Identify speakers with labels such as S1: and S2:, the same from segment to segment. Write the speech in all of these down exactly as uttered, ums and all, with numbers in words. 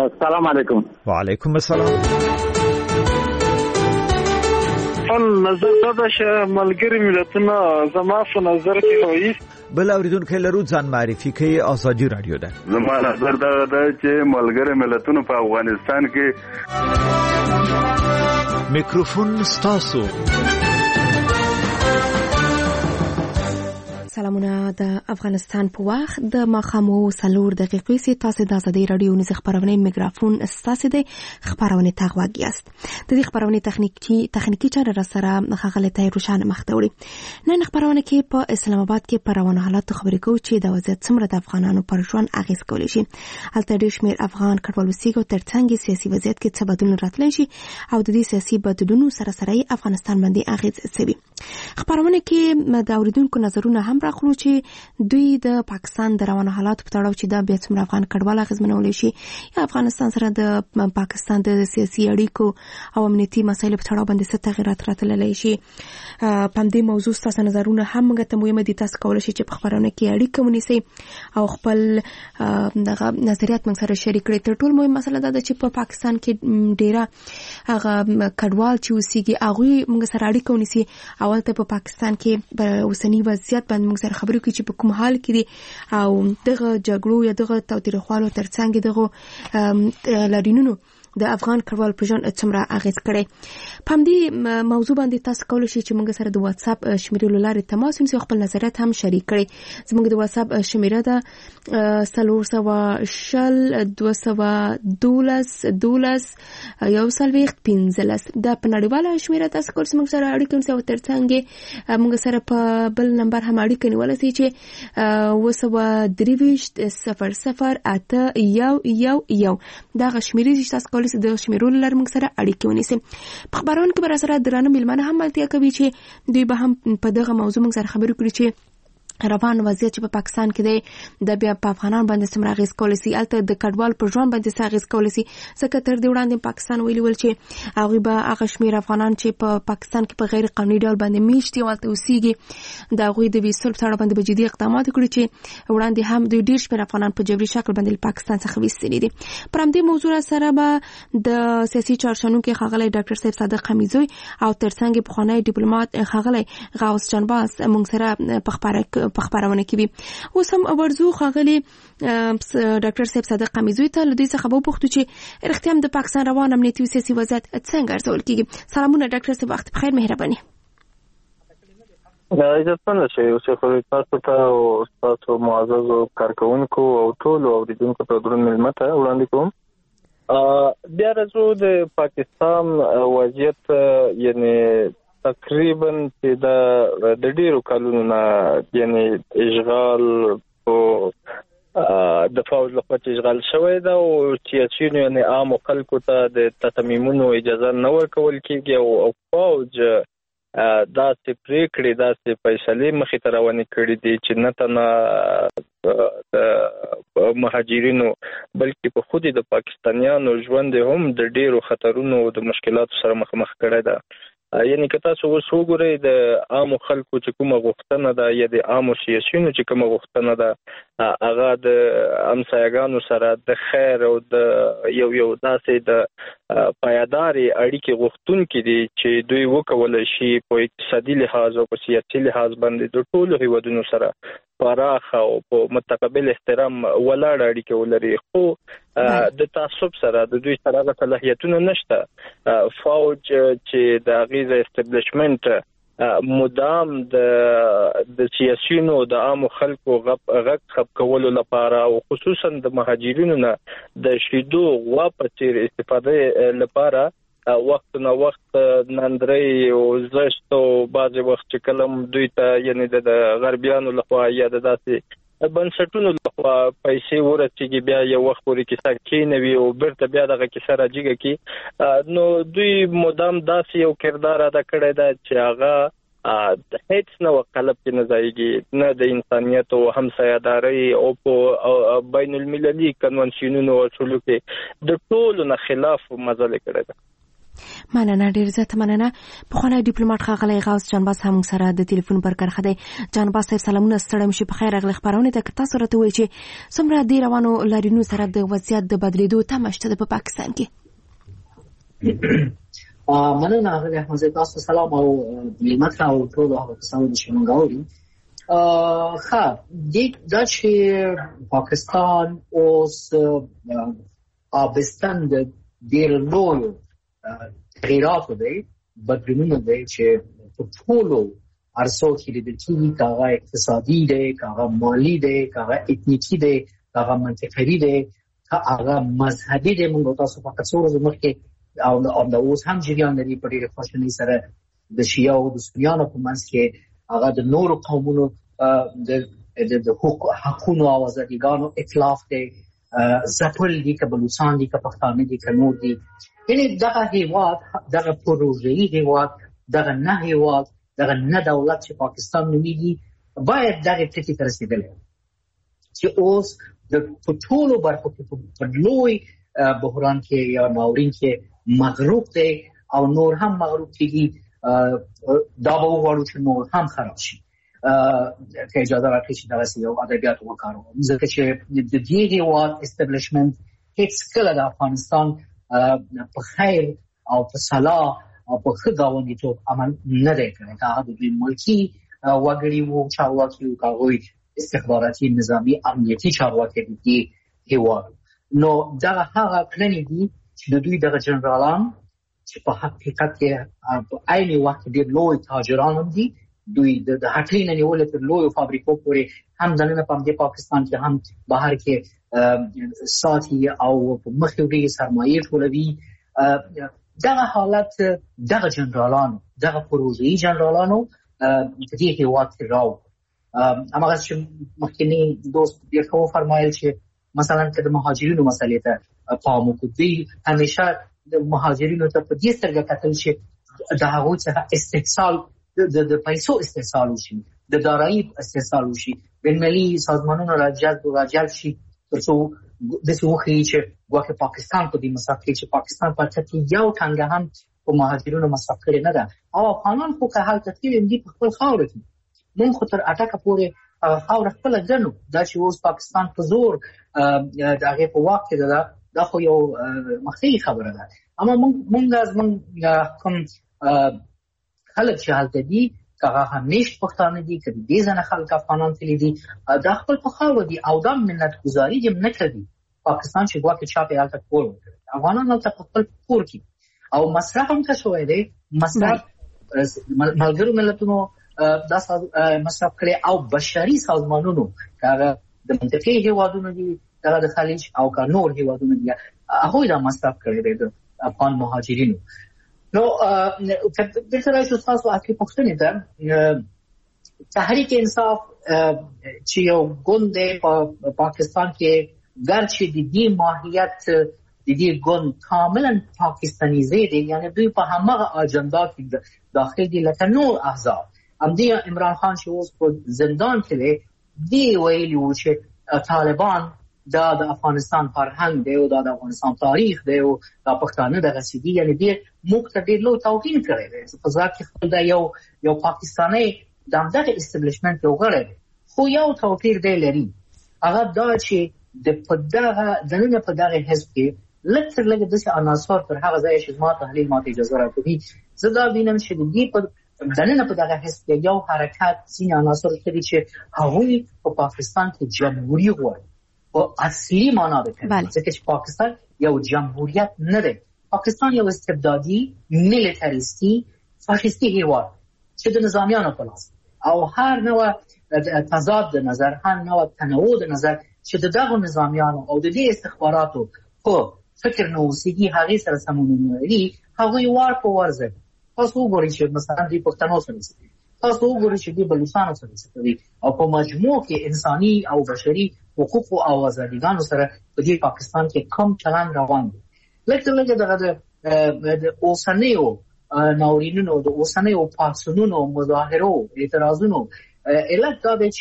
S1: سلام علیکم.
S2: وعلیکم السلام.
S3: خپل نظر دا چې ملګری ملتونه زما په نظر کې وایي
S2: بل اوریدونکو لرو ځان معرفي کوي. آزادي رادیو ده.
S4: زما نظر دا ده چې ملګری ملتونه په افغانستان کې
S2: میکروفون ستاسو.
S5: سلامونه. د افغانستان په وخت د ماښامو څلور دقیقې سي تاسو د ازادي رادیو نيز خبرونه میکروفون ستاسو د خبرونه تغواګ یاست. د دې خبرونه تخنیکی تخنیکی چاره را سره خغله ته روشان مختوري. نن خبرونه کې په اسلام آباد کې پر روان حالات خبرې کوو چې د وضعیت څومره د افغانانو پر ژوند اغیز کولی شي. هلته ډېر شمېر افغان کډوال اوسېږي ترڅنګ سیاسي وضعیت کې څه بدلون راتلی شي او د دې سیاسي بدلونونو سره سره افغانستان باندې اغیز کوي. خبرونه کې د اوریدونکو نظرونه هم راخلو چې دوی د پاکستان د روان حالات په تړاو چې دا بیا څومره افغان کډوال اغیزمنولی شي یا افغانستان سره د پاکستان د سیاسي اړیکو او امنیتي مسایلو په تړاو باندې څه تغیرات راتللی شي. په همدې موضوع ستاسو نظرونه هم موږ ته مهمه دي. تاسو کولی شئ چې په خبرونه کې اړیکه ونیسئ او خپل دغه نظریات موږ سره شریک کړئ. تر ټولو مهمه مسله دا ده چې په پاکستان کې ډیره هغه کډوال چې اوسېږي هغوی موږ سره اړیکه ونیسي او هلته په پاکستان کې په اوسني وضعیت باندې موږ سره خبرې کوي چې په کوم حال کې دي او دغه جګړو یا دغه تاوتریخوالو ترڅنګ دغه لارینونو د افغان کډوال په ژوند څومره اغیز کړی. په همدې موضوع باندې تاسو کولی شئ چې موږ سره د واتس اپ شمیرې له لارې تماس ونیسئ او خپل نظریات هم شریک کړئ. زموږ د واتس اپ شمیره ده څلور سوه شل دوه سوه دولس دولس یو څلوېښت پنځلس. دا په نړیواله شمیره تاسو کولی شئ موږ سره اړیکه ونیسئ او ترڅنګ موږ سره په بل نمبر هم اړیکه نیولی شئ چې اوه سوه درې ویشت صفر صفر اته یو یو یو. دغه شمیرې چې تاسو کولی د شمیرولو لپاره موږ سره اړیکه ونیسئ. په خبرونه کې به سره درانه میلمانه هم ملتیا کوي چې دوی به هم په دغه موضوع موږ سره خبرې کړي چې روان وضعیت چې په پاکستان کې دی د بیا په افغانان باندې څومره اغیز کولی شي، هلته د کډوال په ژوند باندې څه اغیز کولی شي. ځکه تر دې وړاندې پاکستان ویلي ول چې هغوی به هغه شمېر افغانان چې په پاکستان کې په غیر قانوني ډول باندې میشت دي او هلته اوسېږي د هغوی د ویستلو په اړه باندې به جدي اقدامات وکړي چې وړاندې هم دوی ډېر شمېر افغانان په جبري شکل باندې له پاکستان څخه ویستلي دي. پر همدې موضوع سره به د سیاسي چارشنونکي ښاغلی ډاکټر صاحب صادق حمیدزوی او ترڅنګ یې پخوانی ډیپلومات ښاغلی غوث جانباز موږ سره په خپرونه کې اوس هم ورزو ښاغلي ډاکټر صاحب صادق حمیدزوی ته له دوی څخه به وپوښتو چې رښتیا هم د پاکستان روان امنیتي او سیاسي وضعیت څنګه ارزول کېږي. سلامونه ډاکټر صاحب، وخت بخیر، مهرباني.
S3: عزتمنه شئ. اوسې تاسو ته او ستاسو معززو کارکوونکو او ټولو اورېدونکو ته دروند مېلمه ته وړاندې کوم. بیا راځو د پاکستان وضعیت یعنې تقریبا چې د د ډیرو کلونو نه یعنی اشغال او د فوج لخوا اشغال شوی دا او سیاسيونو یعنی عام خلکو ته د تصمیمونو اجازه نه ورکول کېږي او فوج دا چې پریکړې دا چې فیصلې مخې ته روانې کړې دي چې نه تنه د مهاجرینو بلکې په خودي د پاکستانیانو ژوند هم د ډیرو خطرونو او د مشکلاتو سره مخامخ کړی ده. یعنی که تاسو اوس وګورئ د عامو خلکو چې کومه غوښتنه ده یا د عامو سیاسیونو چې کومه غوښتنه ده هغه د همسایګانو سره د خیر او د یو یو داسې د پایداري اړیکې غوښتونکي دي چې دوی وکولی شي په اقتصادي لحاظ او په سیاسي لحاظ باندې د ټولو هیوادونو سره پراخ او په متقابل احترام ولاړ اړیکې ولري. خو د تعصب سره د دوی سره هغه صلاحیتونه نشته. فوج چې د اغیزه استبلیشمنت مدام د د سیاسيونو د عامو خلکو غږ خپ کولو لپاره او خصوصا د مهاجرینو نه د شیدو غوا په څیر استفاده لپاره وخت نه وخت نندري او زشت او بعض وخت چې کلم دوی ته یعنی د غربیانو لخوا یا د داسې بنسټونو لخوا پیسې ورسېږي بیا یو وخت پورې کیسه کېنوي او بیرته بیا دغه کیسه راجیږي کی نو دوی مدام داسې یو کردار ادا کړی دا چې هغه د هیڅ نو قلب کې نه ځایږي نه د انسانیت او همسایه‌داري او په بین المللي کنونسیونونو او اصولو کې د ټولو نه خلاف مزل کړی ده.
S5: مننه ډیر زیات مننه. پخوانی ډیپلوماټ ښاغلی غوث جانباز هم سره د ټلیفون پر کرښه دی. جانباز صاحب سلامونه، ستړی مشي په خیر. راغلی خبرونه ته تاسو راته وایئ چې څومره د روانو لاریونونو سره د وضعیت د بدلیدو تمه شته په پاکستان کې؟
S1: مننه هغه احمد، تاسو سلام او ملت او ټول هغه کسانو چې موږ اوري. ښه د دا چې پاکستان اوس آبستن د ډېر لویو تغییراتو دی، بدلونونه دی چې په ټولو عرصو کې لیدل کېږي، که هغه اقتصادي دی، که هغه مالي دی، که هغه اتنیکي دی، که هغه منطقي دی، که هغه مذهبي دی. موږ تاسو فقط څو ورځې مخکې او د اوس هم جریان لري په ډېرې خواشینۍ سره د شیعه او د سنیانو په منځ کې هغه د نورو قومونو د حقونو او ازادیګانو اطلاف دی، زپل دي، که بلوچستان دي، که پښتانه دي، که نور دي. یعنې دغه هیواد، دغه پروژه‌ایي هیواد، دغه نه هیواد، دغه نه دولت چې پاکستان نومیږي باید دغه ټکي ته رسېدلی چې اوس د په ټولو برخو کې په لوی بحران کې یا ناورین کې مغروق دی او نور هم مغروق کېږي. دا به وغواړو چې نور هم خراب شي. که اجازه راکړئ چې دغسې یو ادبیات وکاروم، ځکه چې د دې هیواد اسټابلیشمنټ هېڅکله د افغانستان په خیر او په صلاح او په ښه ګاونډیتوب عمل نه دی کړی. که هغه د دوی ملکي وګړي وو، چارواکي وو، که هغوی استخباراتي، نظامي، امنیتي چارواکي د دې هیواد. نو دغه هغه کړنې دي چې د دوی دغه جنرالان چې په حقیقت کې په عین وخت کې ډېر لوی تاجران هم دي، دوی د هټۍ نه نیولې تر لویو فابریکو پورې هم دننه په همدې پاکستان کې هم بهر کې ساتي او په مخ کې ډېرې سرمایې ټولوي. دغه حالت دغه جنرالانو، دغه پروژه‌ایي جنرالانو په دې هېواد کې راو. هماغسې چې مخکینی دوست ډېر ښه وفرمایل چې مثلا که د مهاجرینو مسلې ته پام وکړو، دوی همیشه د مهاجرینو ته په دې سترګه کتل چې د هغوی څخه استحصال د پیسو استحصال وشي، د دارایي استحصال وشي، بین‌المللي سازمانونه راجلب راجلب شي تر څو داسې وښیي چې ګواکې پاکستان په دې مصرف کې چې پاکستان په حقیقت کې یو ټنګه هم په مهاجرینو مصرف کړې نه ده. او افغانان خو که هلته تللي دي په خپل خاوره کې، موږ خو تر اټکه پورې هغه خاوره خپله ګڼو. دا چې اوس پاکستان په زور د هغې په واک کې ده، دا خو یو مخکې خبره ده. اما موږ زموږ کوم خلک چې هلته دي، که هغه همیش پښتانه دي، که د دې ځنه خلک افغانان تللي دي، دا خپل په خاوره دي او دا منتګزاري هم نه کوي پاکستان چې ګواکې چا پې هلته کور وکړي. افغانان هلته په خپل کور کې او مصرف هم ښه شوی دی. مصرف ملګرو ملتونو دا مصرف کړی او بشري سازمانونو، که هغه د منطقې هېوادونه دي، دغه د خلیج او که نور هېوادونه دي، هغوی دا مصرف کړی دی د افغان مهاجرینو. نو دلته راشو ستاسو اصلي پوښتنې ته. تحریک انصاف چې یو ګوند دی په پاکستان کې، ګرچې د دې ماهیت د دې ګوند کاملا پاکستانیزې دی، یعنې دوی په همغه اجنډا کې داخل دي لکه نور احزاب. همدې عمران خان چې اوس په زندان کې دی، دی ویلي و چې طالبان دا د افغانستان فرهنګ دی او دا د افغانستان تاریخ دی او دا پښتانه دغسې دي. یعنې دې موږ ته ډېر لوی توهین کړی دی. په ذات کې خپل دا یو یو پاکستانی د همدغه اسټابلیشمنټ یو غړی دی، خو یو توپیر دی لري. هغه دا چې د په دغه دننه په دغه حزب کې لږ تر لږه داسې عناصر تر هغه ځایه چې زما تحلیل ماته اجازه راکوي، زه دا وینم چې د دې په دننه په دغه حزب کې یو حرکت ځینې عناصر شته چې هغوی په پاکستان کې جمهوري غواړي په اصلي معنا ده، ځکه چې پاکستان یو جمهوریت نه دی. پاکستان یو استبدادي، میلیټریستي، فاشیستي هیواد چې د نظامیانو په لاس او هر نوع تضاد د نظر، هر نوع تنوع د نظر چې د دغو نظامیانو او د دې استخباراتو په فکر نه اوسېږي، هغې سره سمون نه لري، هغوی وار په وار ځي. تاسو وګورئ چې مثلا دوی پښتنو سره څه کوي، تاسو وګورئ چې دوی بلوچستانو سره څه کوي، او په مجموع کې انساني او بشري حقوقو او ازادیګانو سره په دې پاکستان کې کوم چلند روان دی. لکه لکه دغه د اوسنیو ناورینونو، د اوسنیو پاڅونونو، مظاهرو، اعتراضونو علت دا دی چې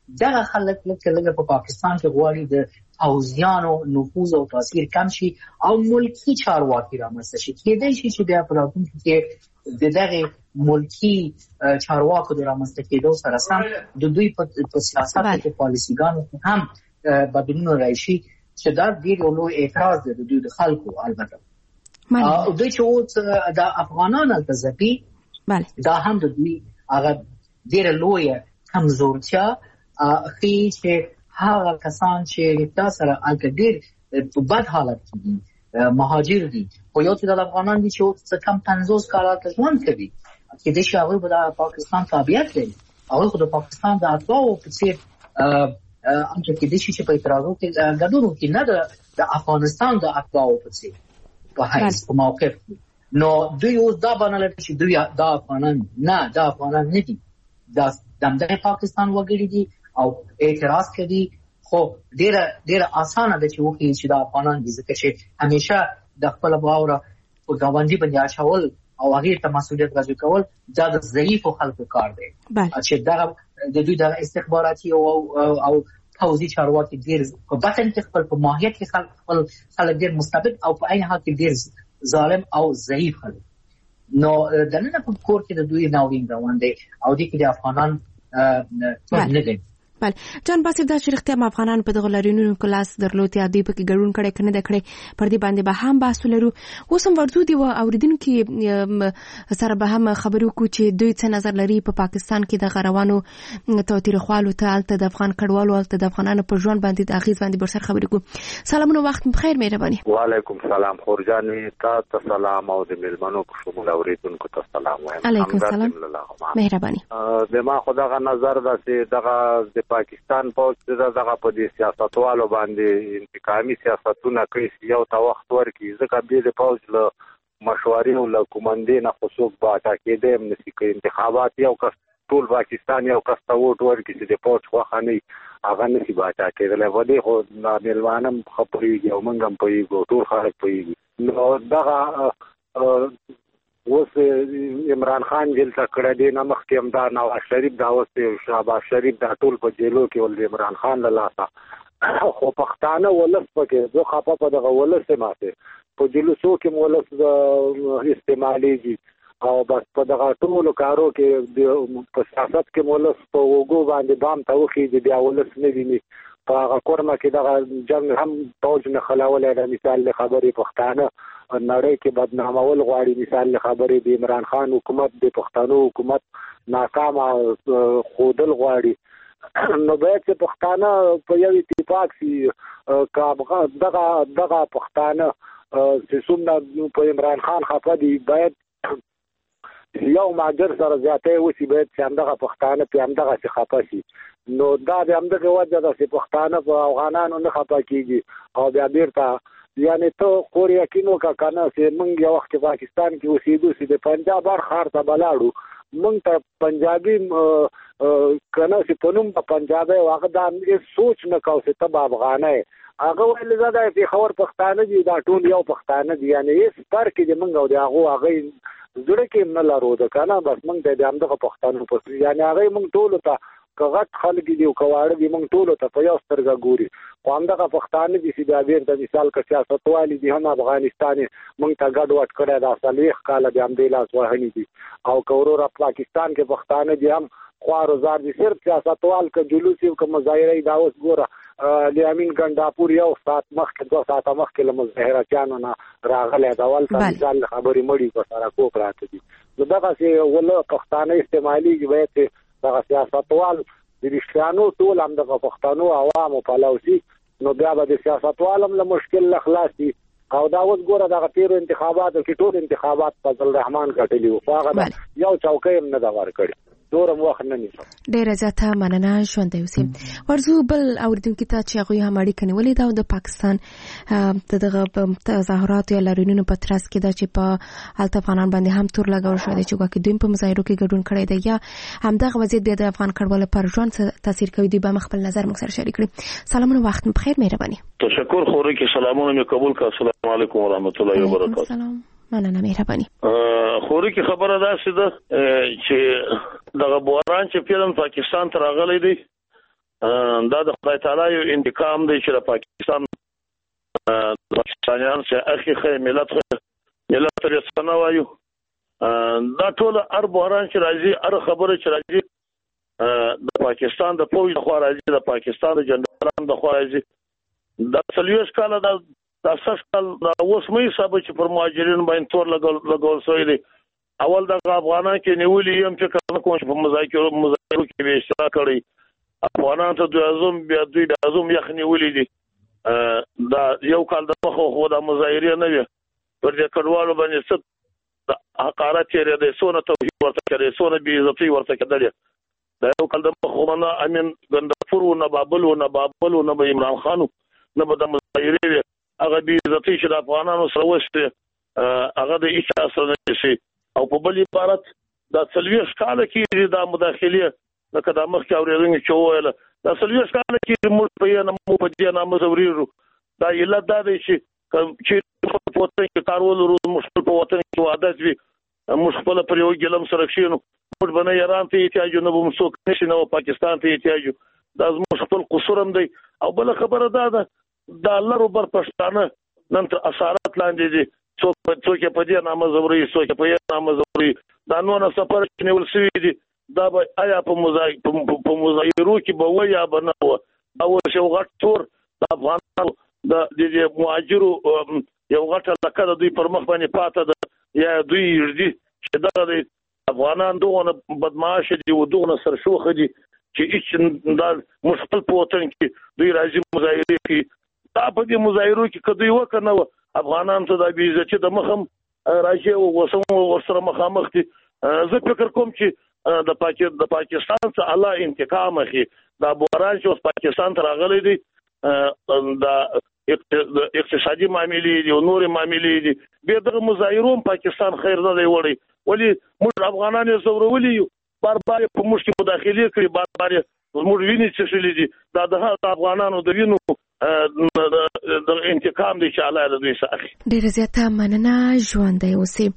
S1: دغه خلک لکه په پاکستان کې غواړي د پوځیانو نفوذ او تاثیر کم شي او ملکی چارواکي رامنځته شي. کېدای شي چې بیا په راتلونکي کې د دغه ملکی چارواکو د رامنځته کېدو سره سم د دوی په سیاست کې پالیسیګانو هم بدلون راشي چې دا ډېر لوی اعتراض دی د دوی د خلکو. البته او دوی چې اوس د افغانانو التزامي دا هم د دوی هغه ډېر لوی کمزورتیا خي چې هغه کسان چې تاسو سره الکډیر په بد حالت کې دي مهاجر دي خو یو څه د افغانان دي چې څه کم پنځوس کاله ژوند کوي چې د شاوې په پاکستان تابعیت لري او خو د پاکستان د اتباعو په څیر انټر کې د شي چې په اعتراضو کې ګډون کوي نه د افغانستان د اتباعو په څیر په هیڅ موقف نو دوی اوس دا باندې چې دوی د افغانان نه د افغانان نه دي د دمدغه پاکستان وګړي دي او اعتراض کوي خو ډیره ډیره اسانه ده چې وکړي چې د افغانان دي ځکه چې همیشه د خپل باور او غونډي باندې اچول او هغه ته مسؤلیت راځي کول دا د ضعیفو خلکو کار دی چې دا د دوی د استخباراتي او او پوځي چارواکي ډیر په بطن کې خپل په ماهیت کې خپل خلک ډیر مستبد او په عین حال کې ډیر ظالم او ضعیف خلک نو د نن په کور کې د دوی ناوین روان دي او د کې د افغانان نه دي.
S5: بله جان باسي دا چې رښتیا افغانان په دغه لارینونو کلاس درلود یا دوی پکې ګډون کړي کنه د کړي پر دې باندې به هم بحث ولرو. اوس هم ورځو دی او اوریدونکو سره به هم خبرو کو چې دوی څه نظر لري په پا پاکستان کې د غروانو توتیرخوالو ته الته د افغان کډوالو الته د افغانانو پر ژوند باندې د اغیز باندې برسر خبرې کو. سلامونه وخت بخیر مهرباني.
S6: وعلیکم سلام خورجان تاسو سلام او د ملمنو په شمول اوریدونکو ته سلام وایم.
S5: علیکم سلام مهرباني.
S6: د ما خدای نظر ده چې دغه پاکستان پوز دغه په دې سیاستوالو باندې انتقامي سیاستونه کوي یو تا وخت ورکی ځکه به د پوز له مشورې او له کومندې نه خصوص باټا کېده نسی کوي انتخابات یو کس ټول پاکستان یو کس ته ووټ ورکړي چې د پوز خوخه نه هغه نسی باټا کېدل ودی خو ناملوانم خبرېږي او موږ هم پوهیږو ټول خلک پوهیږي نو دغه اوس عمران خان جیل ته کړه دی نه مخکې هم دا نواز شریف دا اوس شهباز شریف دا ټول په جیلو کې ول عمران خان له لاسه خو پښتانه ولس پکې زه خپه په دغه ولس ماته په جلوسو کې مولس استعمالېږي او بس په دغه ټولو کارو کې په سیاست کې مولس په وګو باندې بام ته وخېږي بیا ولس نه ویني په هغه کورمه کې دغه جنګ هم پوج نه خلاولی د مثال خبرې پښتانه نړۍ کې بدنامول غواړي مثال خبرې د عمران خان حکومت د پښتنو حکومت ناکامه خودل غواړي نو باید چې پښتانه په یو اتفاق سي کابغه دغه دغه پښتانه چې څومره په عمران خان خپه دي باید یو ماجر سره زیاته وسی باید چې همدغه پښتانه په همدغه څه خپه شي نو دا د همدغه وجه ده چې پښتانه په افغانانو نه خپه کیږي او بیا بیرته یعنی ته خور یقین وکړه کنه چې موږ یو وخت پاکستان کې اوسېدو چې د پنجاب هر ښار ته بلاړو موږ ته پنجابي کنه چې په نوم په پنجابي هغه دا سوچ نه کاوه چې ته به افغانه هغه ویل زده چې خبر پښتانه دي دا ټول یو پښتانه دي یعنی هیڅ فرق کې موږ او هغه هغه زړه کې نه لرو دا کنه بس موږ د همدغه پښتانه په یعنی هغه موږ ټول ته کغت خلک دي او کواړه دي موږ ټول ته په یو سترګه ګوري خو همدغه پښتانه دي چې دا ډېر د مثال که سیاستوالي دي هم افغانستان موږ ته ګډ وډ کړی دا صلیح کاله د همدې لاس وهنې دي او که ورور پاکستان کې پښتانه دي هم خوار وزار دي صرف سیاستوال که جلوس یو که مظاهره دا اوس ګوره لیامین ګنډاپور یو ساعت مخکې دوه ساعته مخکې له مظاهرچیانو نه راغلی دا ولته مثال خبرې مړي په سره کوک راته دي نو دغسې ول پښتانه استعمالېږي باید دغه سیاستوال د رښتیانو ټول همدغه پښتنو عوامو پلوسي نو بیا به د سیاستوال هم له مشکل نه خلاص دي او دا اوس ګوره دغه تېرو انتخاباتو کې ټول انتخابات فضل الرحمن ګټلي وو خو هغه یو چوکۍ هم نه ده ورکړې دورم وخت نه نیسم
S5: ډیره زیاته مننه ژوندی اوسئ. ورځو بل اوریدونکي ته چې هغوی هم اړیکه نیولې ده او د پاکستان د دغه تظاهراتو یا لاریونونو په ترڅ کې ده چې په هلته افغانان باندې هم تور لګول شوی دی چې ګواکې دوی په مظاهرو کې ګډون کړی دی یا همدغه وضعیت بیا د افغان کډوالو پر ژوند څه تاثیر کوي دوی به هم خپل نظر موږ سره شریک کړي. سلامونه وخت مو بخیر مهرباني.
S7: تشکر خوري کې سلامونه مې قبول کړه. السلام علیکم ورحمت الله وبرکاته.
S5: سلام مننه مهرباني.
S7: خوري کې خبره ده چې دغه بوران چې فلم پاکستان ته راغلی دی دا د خدای تعالی یو انتقام دی چې د پاکستان د پاکستانیان چې اخی خې ملت خې ملت رسنه وایو دا ټول هر بحران چې راځي هر خبره چې راځي د پاکستان د پوج د خوا راځي د پاکستان د جنرالانو د خوا راځي د څلوېښت کاله د د اساس کال د اوس مې حساب چې پر مهاجرین باندې تور لګول لګول شوی دی اول د افغانان کې نیولې یم چې کوم کوم په مذاکرو مذاکرو کې به اشتراک کړی افغانان ته د اعظم بیا دوی د اعظم یخ نیولې دي دا یو کال د مخه خو د مظاهره نه وي پر دې کډوالو باندې ست د حقارت چې د سونه توهین ورته کړي سونه بي عزتي ورته کړي دا یو کال د مخه نه امین ګندفور او نه بابل او نه بابل او نه عمران خان نه به د مظاهره هغه بي عزتي چې د افغانانو سره وسته هغه د هیڅ اثر نه شي او په بل عبارت د څلوېښت کال کې د مداخله لکه د مخ کې اورېدل چې وایل د څلوېښت کال کې موږ په یوه مو په دې نامه زوريرو دا علت دا دی چې چې په وطن کې کارول ورو مشکل په وطن کې عادت وي موږ خپل پر یو ګلم سره شینو موږ باندې ایران ته احتیاج نه وو مسوک نشي نو پاکستان ته احتیاج دا موږ خپل قصور هم دی او بل خبره دا ده د الله رب پښتانه نن تر اثرات لاندې دي څوک څوک په دې نامه زوري څوک په دې نامه زوري دا نو نه سفر کې نیول شوی دي دا به آیا په مزای په مزایرو کې به ویا بنو دا و شو غټ تور د افغانانو د دې مهاجرو یو غټه لکه د دوی پر مخ باندې پاته ده یا دوی یردي چې دا د افغانان دغه بدمعاش دي او دغه سرشوخه دي چې هیڅ دا مشکل په وطن کې دوی راځي مظاهره کوي دا په دې مظاهرو کې کدی وکنه افغانان ته د بي عزتي د مخم راځي او وسم ورسره مخامخ دي زه فکر کوم چې د پاکستان د پاکستان څخه الله انتقام اخلي دا بحران چې پاکستان ته راغلي دي د اقتصادي معاملې دي او نور معاملې دي به د مظاهرو پاکستان خیر نه دی وړي ولی موږ افغانان یې زورولي یو بار بار په موږ کې مداخله کړي بار بار موږ ویني چې شلې دي دا د افغانانو د وینو د انتقام دی چې الله د دوی څخه
S5: ډېر زیاته مننه ژوندۍ اوسئ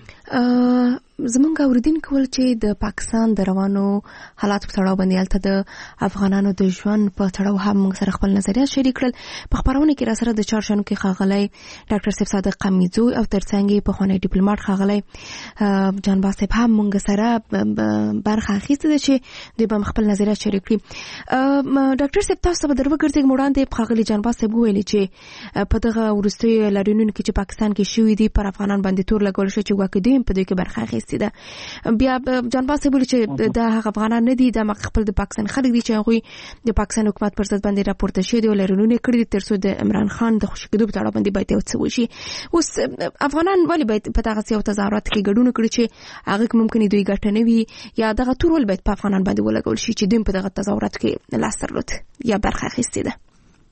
S5: زمونږ اوریدونکو ول چې د پاکستان د روانو حالات په تړاو باندې الته د افغانانو د ژوند په تړاو هم موږ سره خپل نظریات شریک کړل په خبرونه کې را سره د چارشنو کې خاغلی ډاکټر صاحب صادق قمیزو او ترڅنګ په خونې ډیپلوماټ خاغلی جانباز صاحب هم موږ سره برخه اخیسته ده چې دوی به خپل نظریات شریک کړي ډاکټر صاحب تاسو به درو ګرځي وړاندې خاغلی جانباز صاحب ویلي چې په دغه ورستي لارینونو کې چې پاکستان کې شوې دي پر افغانان باندې تور لګول شو چې واکې دوی په دوی کې برخه اخیسته ده بیا جانباز صاحب ویلي چې د هغه افغانان نه دي د خپل د پاکستان خلک دي چې هغه د پاکستان حکومت پر ضد باندې راپورته شوی دی او لارینونه کړی تر څو د عمران خان د خوشی کېدو په اړه باندې باید څه وشي اوس افغانان ولې باید په دغه سیاست تظاهرات کې ګډون کړي چې هغه ممکن دوی ګټه نه وي یا دغه تور ول باید په افغانان باندې ولګول شي چې دوی په دغه تظاهرات کې لاس درلود یا برخه اخیسته ده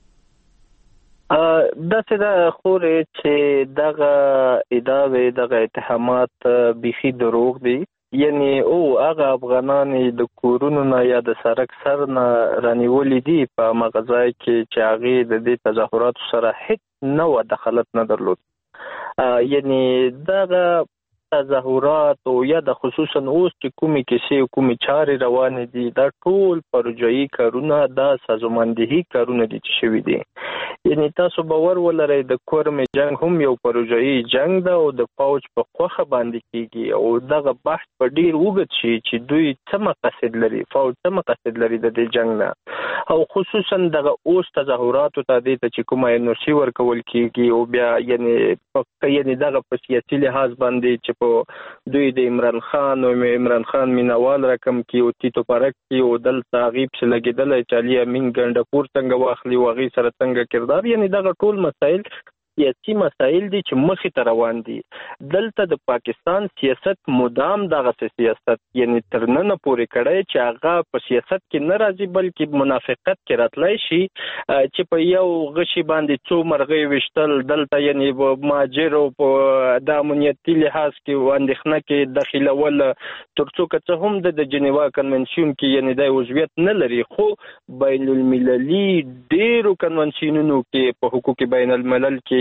S3: دا څه د خورې چې دغه ادعاوې دغه اتهامات بيخي دروغ دي یعنی او هغه افغانان د کورونو نه یا د سرک سر نه رانیولې دي په مغزای کې چې هغه د دې تظاهرات سره هیڅ نو دخالت نه درلود یعنی دغه تظاهرات او یا د خصوصا اوس چې کومي کیسې کومي چارې روانې دي دا ټول پروژایي کارونه دا سازماندهي کارونه دي چې شوي دي یعنی تاسو باور ولرئ د کورم جنگ هم یو پروژایي جنگ ده او د فوج په خوخه باندې کیږي او دغه بحث په ډیر وګت شي چې دوی څه مقصد لري فوج څه مقصد لري د دې جنگ نه او خصوصا دغه اوس تظاهرات ته د چې کومه انرژي ورکول کیږي او بیا یعنی په یعنی دغه په سیاسي لحاظ باندې چې دوی د عمران خان او عمران خان مینوال رقم کې او تیتو پرک کې او دل تعقیب چې لګیدل ایتالیا من ګندپور څنګه واخلي واغې سره څنګه کردار یعنی دغه ټول مسائل سیاسي مسائل دي چې مخې ته روان دي دلته د پاکستان سیاست مدام دغه سیاست یعنی تر نن پورې کړی چې هغه په سیاست کې نه راځي بلکې منافقت کې راتلای شي چې په یو غشي باندې څو مرغۍ وشتل دلته یعنی مهاجر او په د امنیتي لحاظ کې اندېښنه کې داخله ول ترڅو که هم د جنیوا کنونسیون کې یعنی د عضویت نه لري خو بین المللي ډیرو کنونسیونونو کې په حقوق بین الملل کې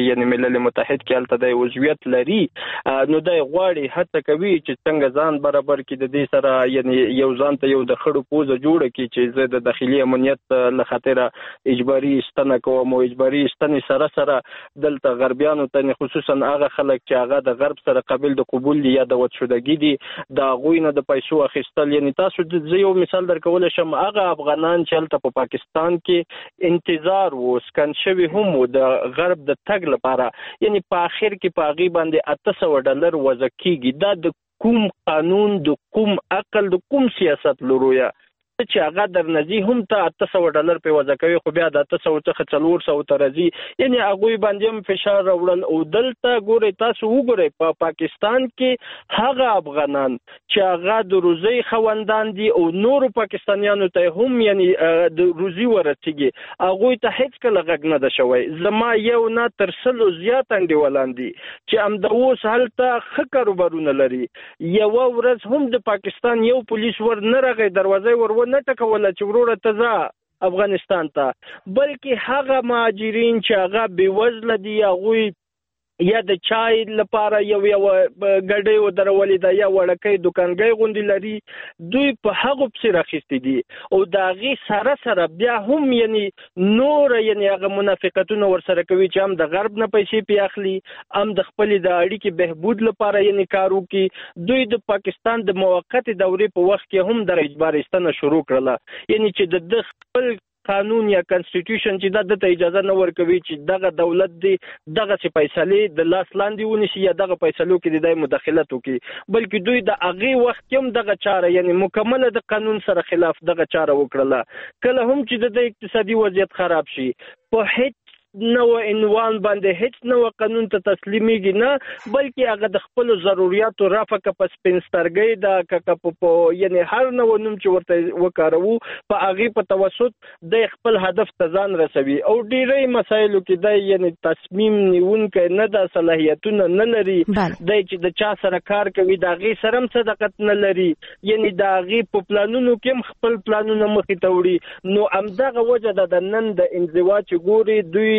S3: کې یعنی ملل متحد کې هلته د عضویت لري، نو د غواړي هڅه کوي چې څنګه ځان برابر کړي د دې سره، یعنی یو ځان ته یو د خړو پوزه جوړه کړي چې زه د داخلي امنیت له خاطره اجباري ستنه کوم او اجباري ستنې سره سره دلته غربیانو ته خصوصا هغه خلک چې هغه د غرب سره قابل د قبول دي یا د وڅشدګي دي د غوی نه د پیسو اخیستل. یعنی تاسو د یو مثال درکول شم، هغه افغانان چې هلته په پاکستان کې انتظار وو سکن شوی هم د غرب د تګ لپاره، یعنی په اخر کې په هغې باندې اته سوه ډالر وضع کېږي. دا د کوم قانون، د کوم عقل، د کوم سیاست لرویه چې هغه در نزي هم ته اته سوه ډالر په وضع کوي، خو بیا د اته سوه څخه څلور سوه ته راځي. یعنی هغوی باندې هم فشار راوړل. او دلته ګورئ تاسو وګورئ په پا پاکستان کې هغه افغانان چې هغه د روزۍ خاوندان دي او نورو پاکستانیانو ته هم یعنی د روزي ورسیږي، هغوی ته هیڅ کله غږ نه ده شوی. زما یو نه تر سلو زیات انډیوالان دي چې همدا اوس هلته ښه کاروبارونه لري. یوه ورځ هم د پاکستان یو پولیس ور نه راغی، دروازه ور نه ټکوله چې وروره ته ځه افغانستان ته، بلکې هغه مهاجرین چې هغه بېوزله دي هغوی یا د چای لپاره یو یو ګډۍ ودرولې ده یا وړکۍ دوکانګۍ غوندې لري، دوی په هغو پسې راخیستي دي. او د هغې سره سره بیا هم یعنی نور یعنی هغه منافقتونه ورسره کوي چې هم د غرب نه پیسې پې اخلي، هم د خپلې د اړیکې بهبود لپاره یعنی کار وکړي. دوی د پاکستان د موقتې دورې په وخت کې هم در اجبارستانه شروع کړله، یعنی چې د ده خپل قانون یا کنسټیټیوشن چې دا دته اجازه نه ورکوي چې دغه دولت دی دغه څه فیصلې د لاس لاندې ونیسي یا دغه فیصلو کې د دای مداخلت وکړي، بلکې دوی د هغې وخت هم دغه چاره یعنی مکمله د قانون سره خلاف دغه چاره وکړله. کله هم چې د اقتصادي وضعیت خراب شي په هیڅ نو عنوان باندې هیڅ نو قانون ته تسلیمیږي نه، بلکې هغه د خپل ضرورتو رافع ک په سپینسترګۍ دا ک په یعنی هر نو نوم چې ورته وکارو په هغه په توسط د خپل هدف ته ځان رسوي. او ډیری مسایلو کې د یعنی تصمیم نیونکي نه د صلاحیتونه نه لري، د چې د چا سره کار کوي د هغې سره هم صداقت نه لري، یعنی د هغې په پلانونو کې هم خپل پلانونه مخې ته وړي. نو همدغه وجه ده د نن د انزوا چې ګوري دوی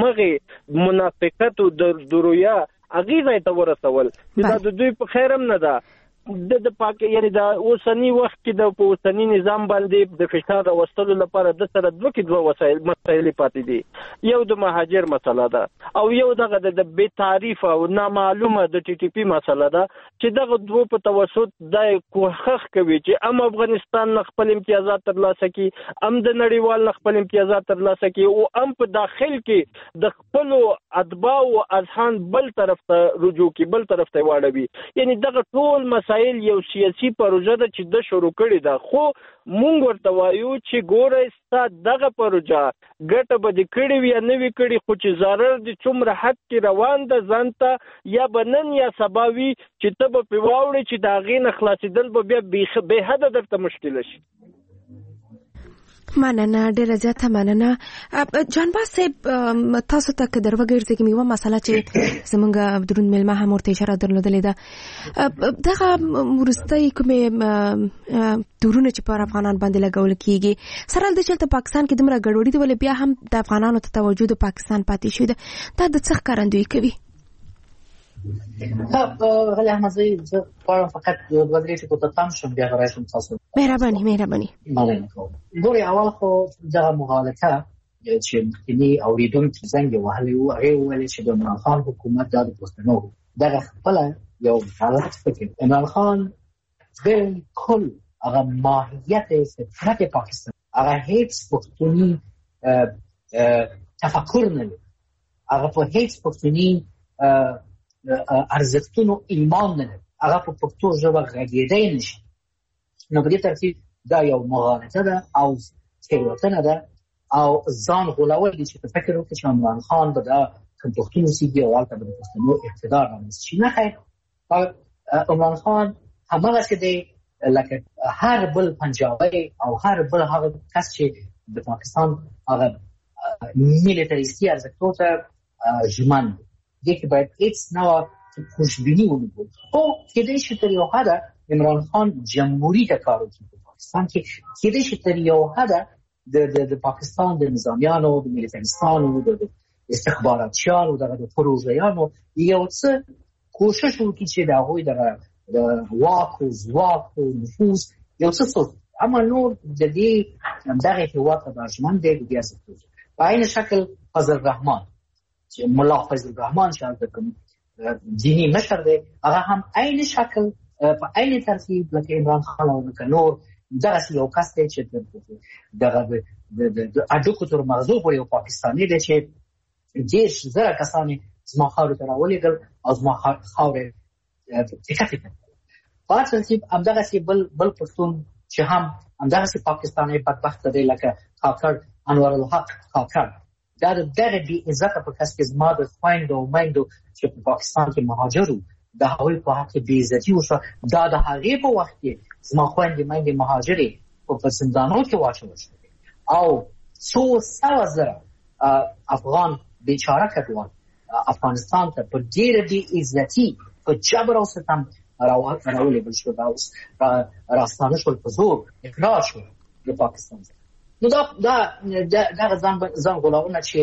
S3: امغه منافقت او درویا هغې ځای ته ورسول. دا د دوی په خیر هم نه ده. د د پاک یعنی د اوسنی وخت کې د په اوسنی نظام باندې د فشار راوستلو لپاره د سره دوه کې دوه وسایل مسایل پاتې دي. یو د مهاجر مسله ده او یو دغه د بې تعریف او نامعلومه د ټي ټي پی مسله ده چې دغه دوه په توسط د کوښښ کوي چې ام افغانستان نه خپل امتیازات ترلاسه کړي، ام د نړیوال نه خپل امتیازات ترلاسه کړي او ام په داخل کې د خپل اتباع او اذهان بل طرف ته رجوع کړي، بل طرف ته واړوي. یعنی دغه ټول مسایل یو سیاسي پروژه ده چې د شروع کړې ده، خو مونږ ورته وایو چې ګوره ستا دغه پروژه ګټه به دې کړې وي یا نه وي کړې، خو چې ضرر دې څومره حد کې روان ده ځان ته یا به نن یا سبا وي چې ته به پرې واوړې چې د هغې نه خلاصېدل به بیا بې حده درته مشکله شي.
S5: مننه، ډیره زیاته مننه. جانباز صاحب تاسو ته که در وګرځېږم یوه مسله چې زموږ درون میلمه هم ورته اشاره درلودلې ده، دغه وروستۍ کومې تورونه چې پر افغانان باندې لګول کېږي سره له دې چې هلته پاکستان کې دومره ګډوډي ده ولې بیا هم د افغانانو ته توجه د پاکستان پاتې شوې ده، دا د څه ښکارندویي کوي؟
S1: غلی احمدزی زه غواړم فقط یو دوه درې ټکو ته تم شم بیا به راشم تاسو.
S5: مهرباني مهرباني
S1: مننه کوم. ګورئ اول خو دغه مغالطه چې مخکیني اورېدونکي زنګ یې وهلی وو هغې وویلې چې د عمران خان حکومت دا د پښتنو دغه خپله یو غلط فکر. عمران خان بالکل هغه ماهیت فطرت پاکستان هغه هیڅ پښتوني تفکر نه لري، هغه په هیڅ پښتوني ارزښتونو ایمان نه لري، هغه په پښتو ژبه غږېدی نه شي. نو په دې ترتیب دا یو مغالطه ده او تېروتنه ده او ځان غولول دي چې په فکر وکړي چې عمران خان به دا کوم پښتون اوسېږي او هلته به د پښتنو اقتدار رامنځته شي. نه خیر، عمران خان هماغسې دی لکه هر بل پنجابی او هر بل هغه کس چې د پاکستان هغه میلیټریستي ارزښتونو ته ژمن دی. دې کې باید هیڅ نوع خوشبیني ونه کړو. خو کېدای شي تر یو حده عمران خان جمهوري ته کار وکړي په پاکستان کې، کېدای شي تر یو حده د د پاکستان د نظامیانو د میلیټریستانو د استخباراتچیانو دغه د پروژیانو یو څه کوشش وکړي چې د هغوی دغه واک او ځواک او نفوذ یو څه څه اما نور د دې دغه هیواد ته برژمن دی بیا څه په عین شکل فضل الرحمن چې ملا فضل الرحمن چې د کوم دینی مشر دی هغه هم عین شکل په عین ترتیب لکه عمران خان او نور دغه یو کس دی چې دغه د اډوکو تر مغزو پورې یو پاکستاني دی چې دېرش زره کسانې زما خاورې ته راولېږل او زما خاورې ټیکټې کړې په ترتیب همدغسې بل بل پښتون چې هم همدغسې پاکستاني بدبخت دی لکه کاکړ انور الحق کاکړ دا د دغه بې عزته په کس کې زما د خویندو او میندو چې په پاکستان کې مهاجر وو د هغوی په حق کې بې عزتي وشوه دا د هغې په وخت کې زما خویندې میندې مهاجرې په زندانونو کې واچول شوې او څو سوه زره افغان بیچاره کډوال افغانستان ته په ډېره بې عزتي په جبر او ستم راولېږل شو دا اوس راستانه شول په زور اخراج شول د پاکستان نو دا دا دغه ځان غولونه چې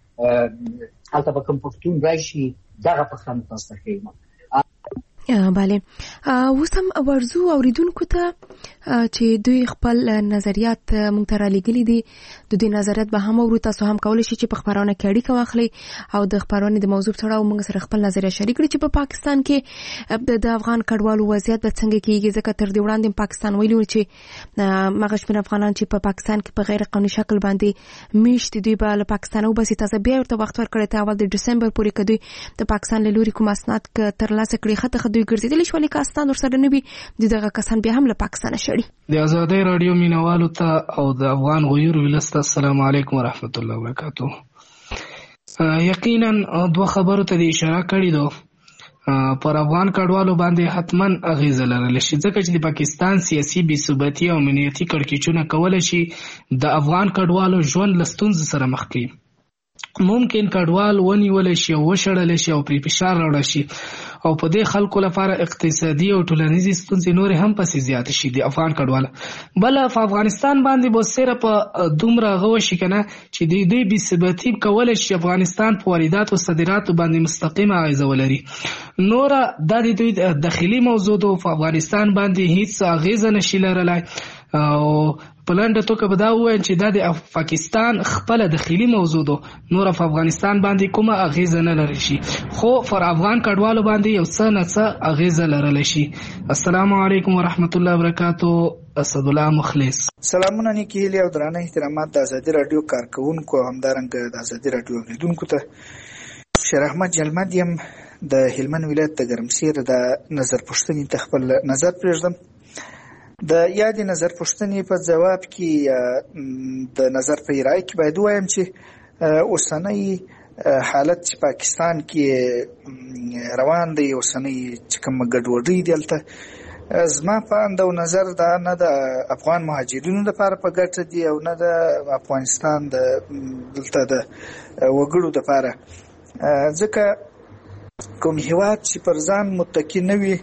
S1: هلته به کوم پښتون راشي دغه پښتانه تاسو ته ښیم
S5: بله اوس هم ورزو اوریدونکو ته چې دوی خپل نظریات مونږ ته رالیږلي دي د دوی نظریات به هم اورو تاسو هم کولی شئ چې په خپرونه کې اړیکه واخلئ او د خپرونې د موضوع په اړه مونږ سره خپل نظریه شریک کړئ چې په پاکستان کې د افغان کډوالو وضعیت به څنګه کیږي ځکه تر دې وړاندې پاکستان ویلي و چې هغه شمېر افغانان چې په پاکستان کې په غیر قانوني شکل باندې میشت دوی به له پاکستانه وباسي تاسو بیا ورته وخت ورکړی ته اول د ډسمبر پورې که دوی د پاکستان له لوري کوم اسناد ترلاسه کړي ښه ته دوی ګرځېدلی شولې که اسناد ورسره نه وي د دغه کسان بیا هم له پاکستانه شړي
S8: د ازادۍ راډیو مینوالو ته او د افغان غیور ولس ته السلام علیکم ورحمت الله وبرکاتو یقینا دوه خبرو ته د اشاره کړې ده پر افغان کډوالو باندې حتما اغیزه لرلی شي ځکه چې د پاکستان سیاسي بې ثباتي او امنیتي کړکېچونه کولی شي د افغان کډوالو ژوند له ستونزو سره مخ کړي ممکن کډوال ونیولی شي او وشړلی شي او پرې فشار راوړی شي او په دې خلکو لپاره اقتصادي او ټولنیزې ستونزې نورې هم پسې زیاتې شي د افغان کډواله بله په افغانستان باندې به صرف دومره هغه وشي که نه چې د دوی بې ثباتي کولی شي افغانستان په وارداتو او صادراتو باندې مستقیمه اغیزه ولري نوره دا د دوی داخلي موضوع ده په افغانستان باندې هیڅ اغیزه نشي لرلی او په لنډه توګه به دا ووایم چې دا د پاکستان خپله داخلي موضوع ده نور په افغانستان باندې کومه اغیزه نه لري شي خو پر افغان کډوالو باندې یو څه نه څه اغیزه لرلی شي السلام علیکم ورحمت الله وبرکاتو اسد الله مخلص
S9: سلامونه نیکې هیلې او درانه احترامات د ازادي راډیو کارکوونکو او همدارنګه د ازادي راډیو اوریدونکو ته شیر احمد جلمد یم د هلمند ولایت د ګرمسیر د نظر پوښتنې ته خپل نظر پرېږدم د یادې نظر پوښتنې په جواب کې د نظر په رای کې باید ووایم چې اوسنی حالت چې پاکستان کې روان دی اوسنی چې کوم ګډوډي دی دلته زما په اند او نظر دا نه د افغان مهاجرینو لپاره په ګټه دی او نه د افغانستان د دلته د وګړو لپاره ځکه کوم هیواد چې پر ځان متکی نه وي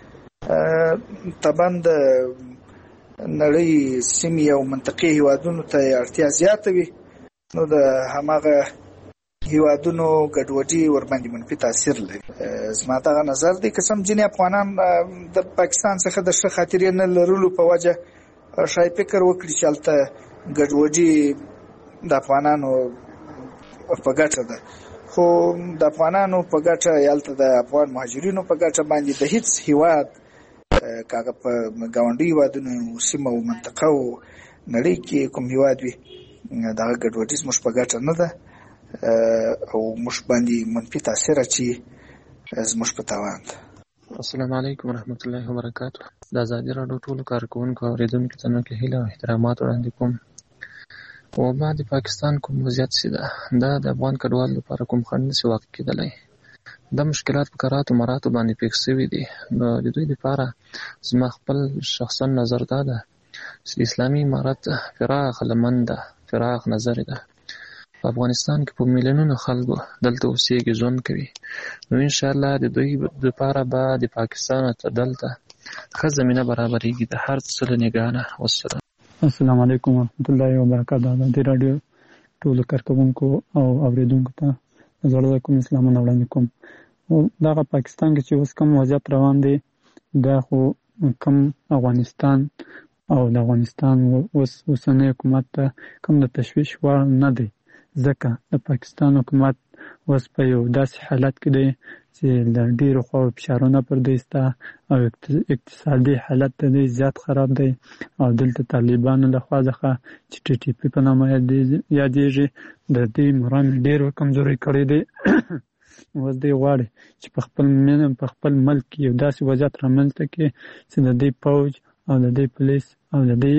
S9: طبعا د نړۍ سیمې او منطقې هیوادونو ته اړتیا زیاته وي نو د هماغه هیوادونو ګډوډي ورباندې منفي تاثیر لري زما دغه نظر دی که سم ځینې افغانان د پاکستان څخه د ښه خاطرې نه لرلو په وجه شاید فکر وکړي چې هلته ګډوډي د افغانانو په ګټه ده خو د افغانانو په ګټه هلته د افغان مهاجرینو په ګټه باندې د هیڅ هیواد کاغه په ګاونډي هیوادونو سیمه او منطقه او نړۍ کې کوم هیواد وي دغه ګډوډي زموږ په ګټه نه ده او موږ باندې منفي تاثیر اچي زموږ په تاوان ده
S10: السلام علیکم ورحمت الله وبرکاتو د ازادي راډیو ټولو کارکوونکو او اوریدونکو ته نو کې هیله او احترامات وړاندې کوم او بعد پاکستان کوم وضعیت سي ده دا د افغان کډوالو لپاره کوم خنډ نشي واقع کېدلی دا مشکلات په کراتو مراتو باندې پیښ شوي دي نو د دوی لپاره زما خپل شخصا نظر دا ده چې اسلامي امارت فراخ لمن ده فراخ نظر ده په افغانستان کې په میلیونونو خلکو دلته اوسېږي ژوند کوي نو انشاءالله د دوی لپاره به د پاکستان ته دلته ښه زمینه برابرېږي د هر څه له نګاه نه والسلام
S11: السلام علیکم ورحمت الله وبرکاتو د راډیو ټولو کارکوونکو او اوریدونکو ته زړه کوم اسلامونه وړاندې کوم. دغه پاکستان کې چې اوس کوم وضعیت روان دی دا خو کوم افغانستان او د افغانستان اوس اوسنی حکومت ته کوم د تشویش وړ نه دی، ځکه د پاکستان حکومت اوس په یو داسې حالت کې دی چې د ډېرو خواو فشارونه پر دوی شته او اقتصادي حالت د دوی زیات خراب دی او دلته طالبانو لخوا څخه چې ټي ټي پي په نامه یادېږي د دې مرام ډېر کمزوري کړی دی. اوس دوی غواړي چې په خپل په خپل ملک کې یو داسې وضعیت رامنځته کړي چې د دوی پوځ او د دوی پولیس او د دوی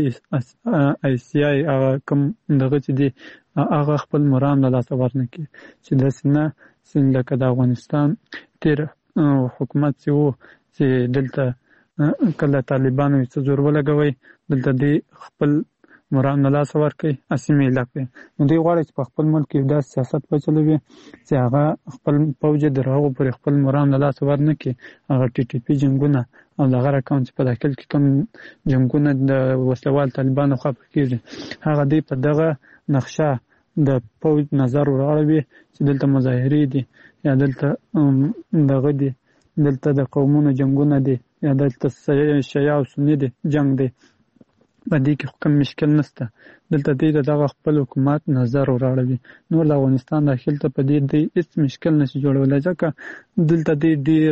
S11: آی سی آی هغه کوم دغه چې دی هغه خپل مرام له لاسه ورنه کړي، چې داسې نه لکه د افغانستان تېر حکومت چې و چې دلته کله طالبانو څه زور ولګوي دلته دوی خپل مرام له لاسه ورکړي اسیمیله کړي. نو دوی غواړي چې په خپل ملک کې داسې سیاست وچلوي چې هغه خپل پوځ د هغو پورې خپل مرام له لاسه ورنه کړي. هغه ټي ټي پي جنګونه او دغه رقم چې په داخل کې کوم جنګونه د وسلوال طالبانو خوا کېږي هغه دوی په دغه نقشه د پوځ نظر وراړوي چې دلته مظاهرې دي یا دلته دغه دي دلته د قومونو جنګونه دي یا دلته شیعه او سني دي جنګ دی، په دې کې کوم مشکل نشته. دلته دوی د دغه خپل حکومت نظر وراړوي. نور د افغانستان داخل ته په دې دوی هېڅ مشکل نشي جوړولی، ځکه دلته دوی ډېر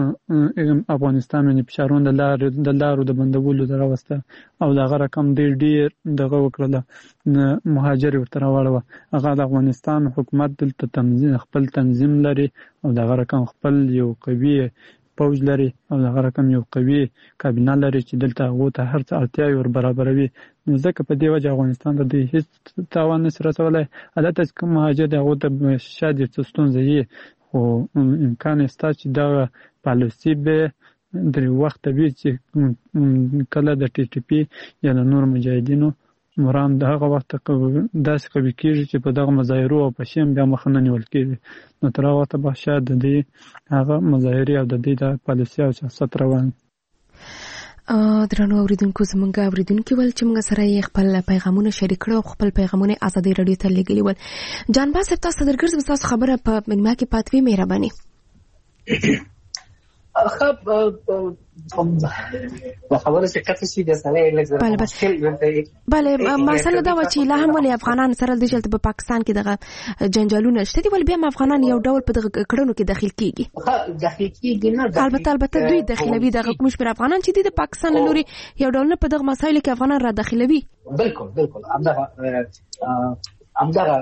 S11: افغانستان باندې فشارونه د لارو د لارو د بندولو د راوسته او دغه رقم دوی ډېر دغه وکړله مهاجر ورته راوړوه. هغه د افغانستان حکومت دلته تنظیم خپل تنظیم لري او دغه رقم خپل یو قوي پوځ لري او دغه رقم یو قوي کابینه لري چې دلته هغو ته هر څه اړتیاوې ور برابروي. نو ځکه په دې وجه افغانستان ته دوی هېڅ تاوان نشي رسولی. البته چې کوم مهاجر دی هغو ته شاید یو څه ستونزه وي، خو امکان شته چې دغه پالیسي به درې وخته وي چې کله د ټي ټي پي یا د نور مجاهدینو مرام د هغه وخت داسې قوي کېږي چې په دغه مظاهرو او په شیم بیا مخه نه نیول کېږي. نو تر هغه وخته به شاید د دې هغه مظاهرې او د دې د پالیسي او سیاست روان.
S5: درنو اوریدونکو زمونږ اوریدونکي ول چې موږ سره یې خپل پیغامونه شریک کړو او خپل پیغامونه ازادي رادیو ته لېږلي ول. جانباز صاحب تاسو درګرځم تاسو خبره په منما کې پاتوي مهرباني.
S1: خب په خبره چې کته شي د سره لږ مشکل
S5: بله مسله دا و چې لا هم ولې افغانان سره د جلد په پاکستان کې دغه جنجالونه شته دي، ول بیا افغانان یو ډول په دغه کړنو کې داخل کیږي.
S1: داخل کیږي نه
S5: البته البته دوی داخلوي دغه کوم شمېر افغانان چې د پاکستان لوري یو ډول نه په دغه مسایلو کې افغانان را داخلوي.
S1: بالکل بالکل همدغه همدغه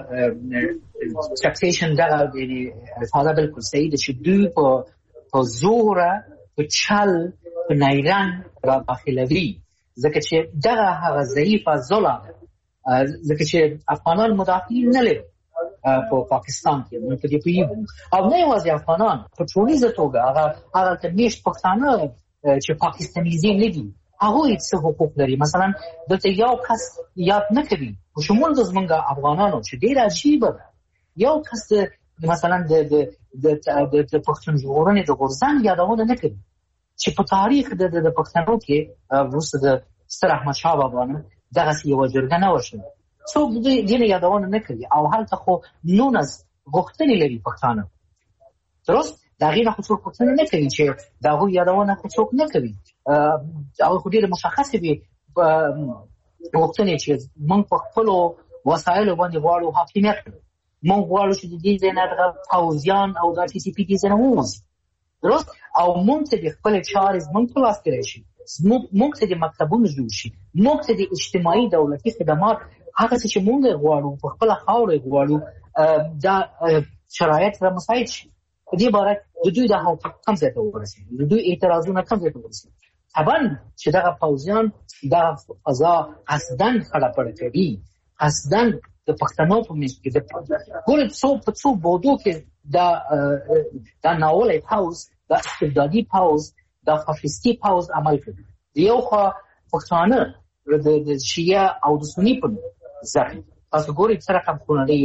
S1: ټاکسیشن دغه یعنی فاده بالکل صحیح ده چې دوی په په زور په چل په نیرنګ را داخلوي، ځکه چې دغه هغه ضعیفه ظلم ځکه چې افغانان مدافعین نه لري په پاکستان کې موږ په دې پوهیږو. او نه یوازې افغانان په ټولیزه توګه هغه هغه میشت پښتانه چې پاکستانیزي نه دي هغه څه حقوق لري. مثلا دلته یو کس یاد نه کوي په شمول د زمونږ افغانانو چې ډېر عجیبه ده، یو کس مثلا د د د د پښتون ژغورنې د غورځنګ یادونه نه کوي چې په تاریخ د د پښتنو کې وروسته د ستر احمد شاه بابا نه دغسې یوه جرګه نه وشوه، څوک دې نه یادونه نه کوي. او هلته خو نولس غوښتنې لري پښتانه، درست د هغې نه خو څوک غوښتنه نه کوي چې د هغوی یادونه خو څوک نه کوي. هغوی خو ډېرې مشخصې وي غوښتنې چې موږ په خپلو وسایلو باندې غواړو حاکمیت کړو، موږ غواړو چې د دې ځای نه دغه پوځیان او د ټي سي پي دې ځای نه ووځي، درست. او موږ ته د خپلې چارې زموږ په لاس کې راشي، موږ ته د مکتبونو جوړ شي، موږ ته د اجتماعي دولتي خدمات هغه څه چې موږ غواړو په خپله خاوره غواړو دا شرایط را مساعد شي. په دې باره د دوی د حقوق کم ځای ته ورسېږي، د دوی اعتراضونه کم ځای ته ورسېږي. طبعا چې دغه پوځیان دغه فضا قصداً خړپړ کوي، قصداً د پښتنو په منځ کې د ګورې څو په څو بودو کې دا دا ناولی پوځ، دا استبدادي پوځ، دا فاشیستي پوځ عمل کوي. یو خوا پښتانه د شیعه او د سني په ځای تاسو ګورئ څه رقم خونړۍ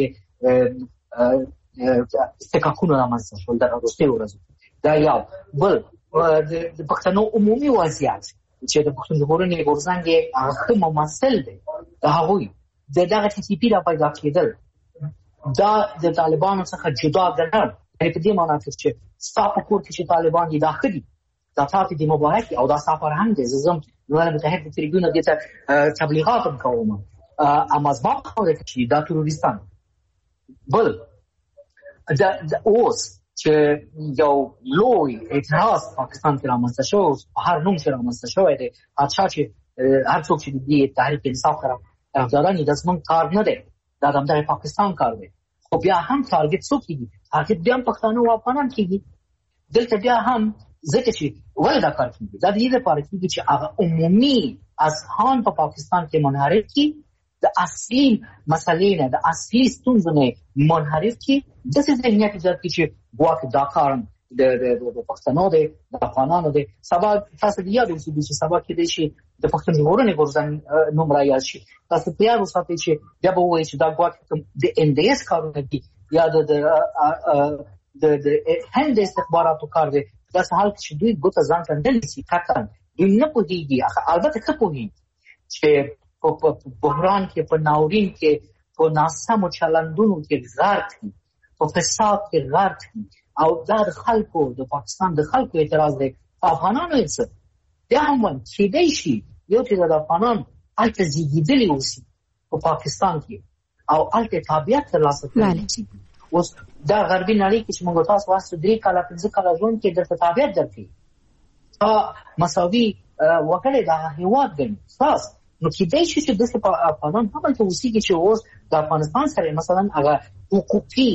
S1: استکاکونه رامنځته شول دغه وروستیو ورځو. دا یو. بل د پښتنو عمومي وضعیت چې د پښتون ژغورنې غورځنګ هغه ښه ممثل دی د هغوی د دغه ټي ټي پي را پیدا کېدل دا د طالبانو څخه جدا ګڼل، یعنې په دې معنا چې ستا په کور کې چې طالبان دي دا ښه دي، دا تاسو دې مبارک او دا ستا فرهنګ دی. زه ځم ملل متحد تریبیون دې ته تبلیغات هم کوم، اما زما په خبره کې چې دا تروریستان. بل د اوس چې یو لوی اعتراض پاکستان کې رامنځته شو، په هر نوم چې رامنځته شوی دی، هر چې هر څوک چې د تحریک انصاف طرفداران دي، دا زموږ کار نه دی، دا د همدغه پاکستان کار دی. خو بیا هم ټارګټ څوک کېږي؟ ټارګټ بیا هم پښتانه او افغانان کېږي. دلته بیا هم ځکه چې ولې دا کار کېږي؟ دا د دې لپاره کېږي چې هغه عمومي اذهان په پاکستان کې منحرف کړي، د اصلي مسلې نه، د اصلي ستونزو نه منحرف کړي. داسې ذهنیت ایجاد کړي چې ګواکې دا کار د پښتنو دی، د افغانانو دی. سبا تاسو د یاد اوسئ چې سبا کېدای شي د پښتون ژغورنې غورځنګ نوم را یاد شي. تاسو په یاد وساتئ چې بیا به ووایي چې دا ګواکې د ان ډي اس کارونه دي یا د د هند استخباراتو کار دی. داسې حال کې چې دوی ګوته ځان ته نه نیسي، قطعا دوی نه پوهېږي. البته ښه پوهېږي چې په بحران کې، په ناورین کې، په ناسمو چلندونو کې غرق دي، په فساد کې غرق دي. او دا د خلکو د پاکستان د خلکو اعتراض دی. افغانانو یې څه بیا هم وایم کېدای شي یو چې د افغانان هلته زیږېدلي اوسي په پاکستان کې او هلته تابعیت ترلاسه کړی اوسي. اوس دا غربي نړۍ کې چې موږ تاسو واسطه درې کاله پنځه کاله ژوند کې درته تابعیت درکوي، تا مساوي وګړی د هېواد ګڼي ستاسو، نو کېدای شي چې داسې افغانان هم هلته اوسېږي چې اوس د افغانستان سره مثلا هغه حقوقي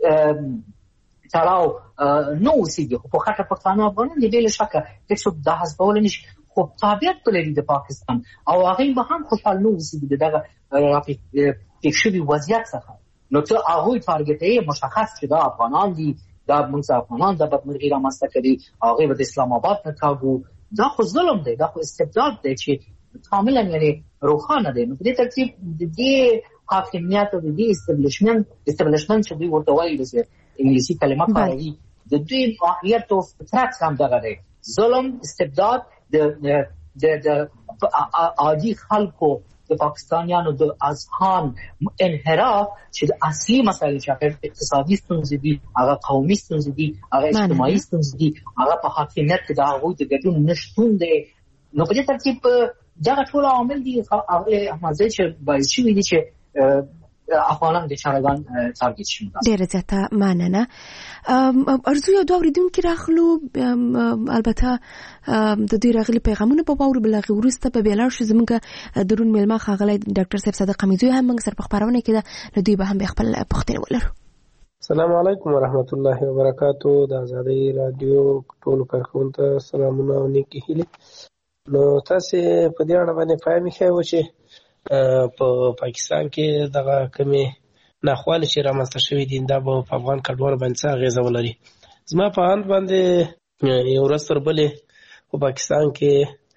S1: تړاو نه اوسېږي. خو په خټه پښتانه افغانان دي، بې له شکه هېڅوک دا حذفولی نه شي، خو تابعیت به لري د پاکستان او هغوی به هم خوشحال نه اوسېږي د دغه راپېښ شوي وضعیت څخه. نو ته هغوی تارګټوي مشخص چې دا افغانان دي، دا موږ افغانان د بدمرغي رامنځته کوي، هغوی به د اسلام آباد نه کاږو. دا خو ظلم دی، دا خو استبداد دی چې کاملا یعنې روښانه دی. نو په دې ترتیب د دې حاکمیت او د دې استبلیشمنت استبلیشمنت چې دوی ورته وایي د انګلیسي کلمه کاروي، د دوی ماهیت او فطرت هم دغه دی، ظلم، استبداد، د د عادي خلکو د پاکستانیانو د اذهان انحراف چې د اصلي مسایلو چې اقتصادي ستونزې دي، هغه قومي ستونزې دي، هغه اجتماعي ستونزې دي، هغه په حاکمیت کې د هغوی د ګډون نشتون دی. نو په دې ترتیب دغه ټول عوامل دي هغه احمدزی چې باعث شوي دي چې افغانان د چارګان تارګت شي.
S5: ډیره زیاته مننه. ارزو یو دوه اوریدونکي راغلو، البته د دوی راغلي پیغامونه په باور بل غو وروسته په بیلار شو زمونږ درون ملما خاغلی ډاکټر صاحب صادق قمیزوی هم موږ سره په خبرونه کې ده، نو دوی به هم خپل پوښتنه ولرو.
S12: السلام علیکم ورحمت الله وبرکاتو. د آزادۍ رادیو ټول کارکونکو ته سلامونه او نیکی هیلې. نو تاسو په دې اړه باندې فهمي خو چې په پاکستان کې دغه کمی ناخوالې چې رامنځته شوي دي دا به په افغان کډوالو باندې څه اغېزه ولري. زما په اند باندې یو ورځ تر بلې په پاکستان کې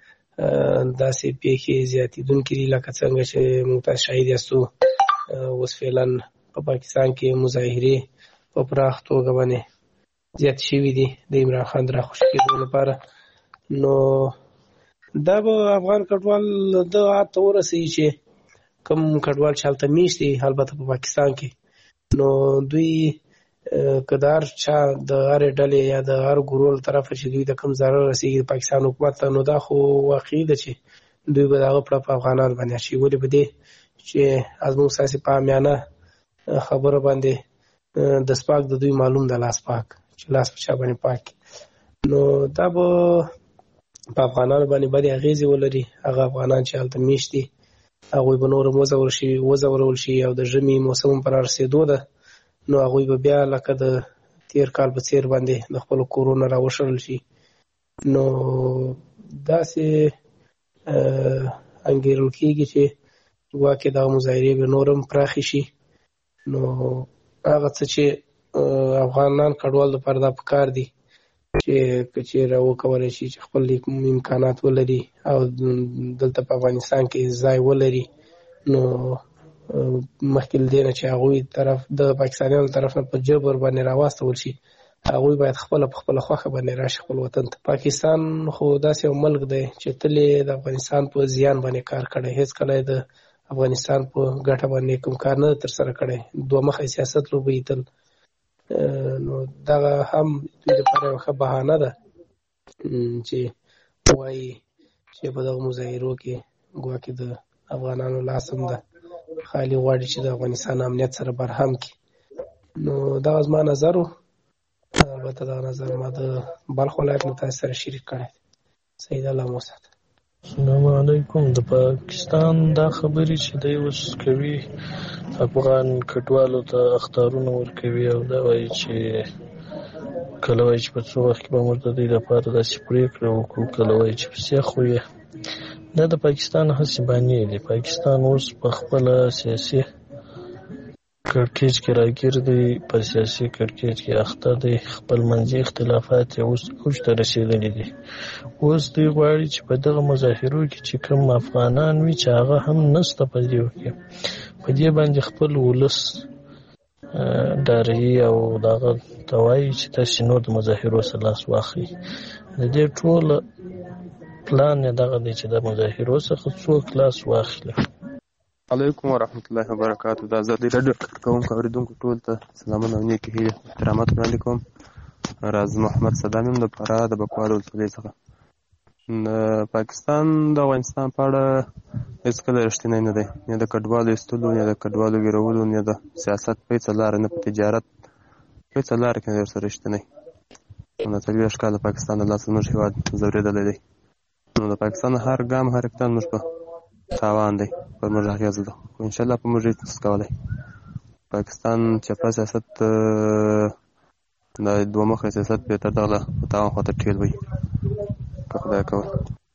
S12: داسې پیښې زیاتېدونکې دي لکه څنګه چې موږ تاسو شاهد یاستو. اوس فعلا په پاکستان کې مظاهرې په پراخ توګه باندې زیات شوي دي د عمران خان د راخوشي کېدو لپاره. نو دا به افغان کډوال د عادت ته ورسوي چې کوم کډوال چې هلته میشت دي البته په پاکستان کې، نو دوی که د هر چا د هرې ډلې یا د هر ګروه له طرفه چې دوی د کوم ضرر رسېږي د پاکستان حکومت ته، نو دا خو واقعي ده چې دوی به د هغه پړه په افغانانو باندې اچوي. ولې به دې چې زموږ ساسې په عامیانه خبره باندې د سپاک د دوی معلوم ده، لاس پاک چې لاس په چا باندې پاک. نو دا به په افغانانو باندې بدې اغېزې ولري. هغه افغانان چې هلته میشت دي هغوی به نور هم وځورول شي وځورول شي او د ژمي موسم په رارسېدو ده، نو هغوی به بیا لکه د تېر کال په څېر باندې د خپلو کورونو راوشړل شي. نو داسې انګېرل کېږي چې ګواکې دغه مظاهرې به نور هم پراخې شي. نو هغه څه چې افغانان کډوال لپاره دا پکار دي چې که چېرې وکولی شي چې خپل امکانات ولري او دلته په افغانستان کې ځای ولري، نو مخکې له دې نه چې هغوی طرف د پاکستانیانو طرف نه په جبر باندې راواستول شي، هغوی باید خپله په خپله خوښه باندې راشي خپل وطن ته. پاکستان خو داسې یو ملک دی چې تل د افغانستان په زیان باندې کار کړی، هېڅ کله د افغانستان په ګټه باندې کوم کار نه تر سره کړی، دوه مخی سیاست لوبوي تل. نو دغه هم دوی لپاره یوه ښه بهانه ده چې وایي چې په دغه مظاهرو کې ګواکې د افغانانو لاس هم ده، خالي غواړي چې د افغانستان امنیت سره برهم کړي. نو دغه زما نظر و. البته دغه نظر ما د بلخ ولایت نه تاسو سره شریک کړی. سید الله مو ساته.
S10: السلام علیکم. د پاکستان دا خبرې چې دی اوس کوي افغان کډوالو ته اخطارونه ورکوي او دا وایي چې کله وایي چې په څو وخت کې به موږ د دوی لپاره داسې پرېکړه وکړو، کله وایي چې په سیخ وي. دا د پاکستان هسې بانې دي. پاکستان اوس په خپله سیاسي کړکېچ کې راګیر دی، په سیاسي کړکېچ کې اخته دی، خپل منځي اختلافات یې اوس اوج ته رسېدلي دي. اوس دوی غواړي چې په دغه مظاهرو کې چې کوم افغانان وي چې هغه هم نسته په دې کې، په دې باندې خپل ولس ډاروي او دغه ته وایي چې تاسې نور د مظاهرو څخه لاس واخلئ. د دې ټوله پلان یې دغه دی چې د مظاهرو څخه څوک لاس واخلي.
S13: علیکم ورحمت الله وبرکاتو. د ازادي راډیو کوونکو اوریدونکو ټول ته سلامونه او نیکې هیلې احترامات وړاندې کوم. راز محمد صدام یم د فراه د بکوال ولسوالۍ څخه. د پاکستان د افغانستان په اړه هېڅکله رښتینی نه دی، نه د کډوالو ایستلو، نه د کډوالو ویرولو، نه د سیاست په هېڅ لاره، نه په تجارت په هېڅ لاره کې نه دی ورسره رښتینی. نو څلوېښت کاله پاکستان د لاسه زموږ هېواد ځورېدلی دی. نو د پاکستان هر ګام هر اقدام موږ په تاوان دی، پر موږ اغېزه ده، خو انشاءالله په موږ هېڅ نشي کولی. پاکستان چپه سیاست د دوه مخی سیاست بهتر دغله په تاوان خواته ټېل وي که خدای کوه.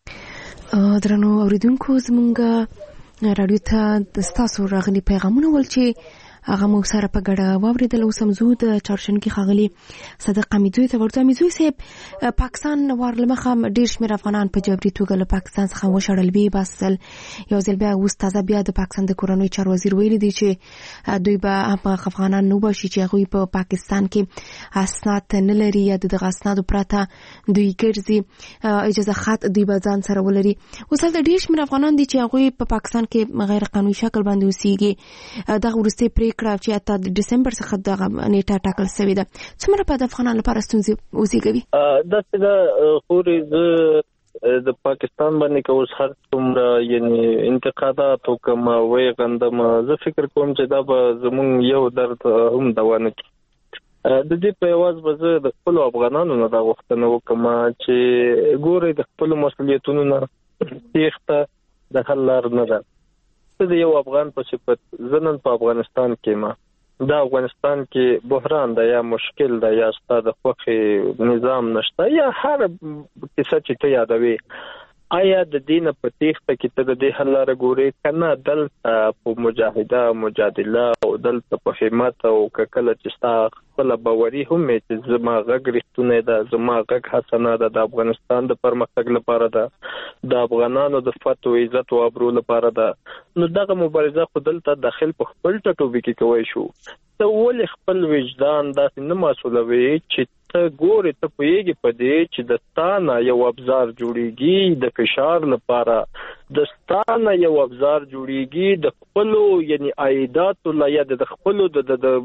S5: درنو اوریدونکو، زمونږ راډیو ته د ستاسو راغلي پیغامونه ول چې هغه مو سره په ګډه واورېدل. اوس هم زه د چهارشنبې ښاغلي صدق امیدزوی ته ورځو. امیدزوی صاحب، پاکستان وار له مخه ډېر شمېر افغانان په جبري توګه له پاکستان څخه وشړل، ویې باسل. یو ځل بیا اوس تازه بیا د پاکستان د کورنیو چارو وزیر ویلي دی چې دوی به هغه افغانان نه وباشي چې هغوی په پاکستان کې اسناد نه لري یا د دغه اسنادو پرته دوی ګرځي، اجازه خط دوی به ځان سره ولري. اوس هلته ډېر شمېر افغانان دي چې هغوی په پاکستان کې غیر قانوني شکل باندې اوسېږي. دغه وروستۍ پرېکړه چې اته د ډسمبر څخه دغه نیټه ټاکل شوې ده، څومره په افغانانو لپاره ستونزې وزېږوي؟
S3: داسې ده خورې زه د پاکستان باندې که اوس هر څومره یعنې انتقادات وکړم ویغندم، زه فکر کوم چې دا به زمونږ یو درد هم دوا نه کړي. د دې په یواز به زه د خپلو افغانانو نه دا غوښتنه وکړم چې ګورئ د خپلو مسؤلیتونو نه تېښته د حل لار نه ده. د یو افغان په صفت زه نن په افغانستان کې ما دا افغانستان کې بحران ده یا مشکل ده یا ستا د خوښې نظام نشته یا هر کیسه چې ته یادوي، آیا د دې نه په تېښته کې ته د دې حل لاره ګورې که نه دلته په مجاهده مجادله او دلته په همت او که کله چې ستا خپله باوري هم وي چې زما غږ رښتونی ده، زما غږ حسنه ده، د افغانستان د پرمختګ لپاره ده، د افغانانو د فتح و عزت و ابرو لپاره ده، نو دغه مبارزه خو دلته داخل په خپل ټټوبي کې کوی شو. ته ولې خپل وجدان داسې نه مسؤلوي چې ته ګورې ته پوهېږي په دې چې د ستا نه یو ابزار جوړېږي د فشار لپاره، د ستا نه یو ابزار جوړېږي د خپلو یعنې عایداتو یا د خپلو د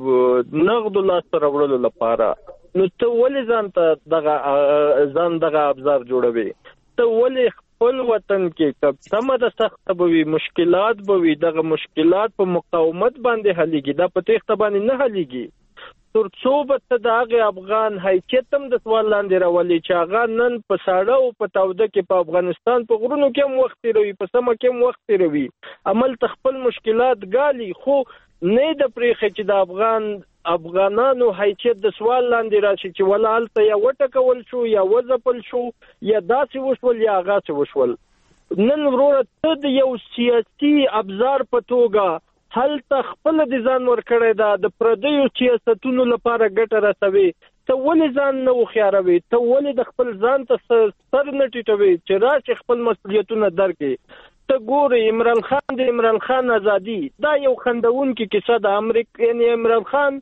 S3: نغدو لاسته راوړلو لپاره، نو ته ولې ځان ته دغه ځان دغه ابزار جوړوي؟ ته ولې خپل وطن کې که سمه ده سخته به وي، مشکلات به وي، دغه مشکلات په مقاومت باندې حلیږي، دا په تېښته باندې نه حلیږي. تر څو به ته د هغې افغان حیثیت هم د سوال لاندې راولي چې هغه نن په ساړه او په تاوده کې په افغانستان په غرونو کې هم وخت تېروي، په سمه کې هم وخت تېروي، هملته خپل مشکلات ګالي، خو نه د پرېښې چې د افغان افغانانو حیثیت د سوال لاندې راشي چې ولا هلته یا وټکول شو یا وځپل شو یا داسې وشول یا هغاسې وشول. نن وروره ته د یو سیاسي ابزار په توګه هلته خپله د ځان ورکړی ده د پردیو سیاستونو لپاره ګټه رسوي، ته ولې ځان نه وخیاروي؟ ته ولې د خپل ځان ته سر نه ټیټوي چې راشي خپل مسؤلیتونه درکړي؟ ته ګورې عمران خان د عمران خان ازادي دا یو خندونکې کیسه ده. امریکا یعنې عمران خان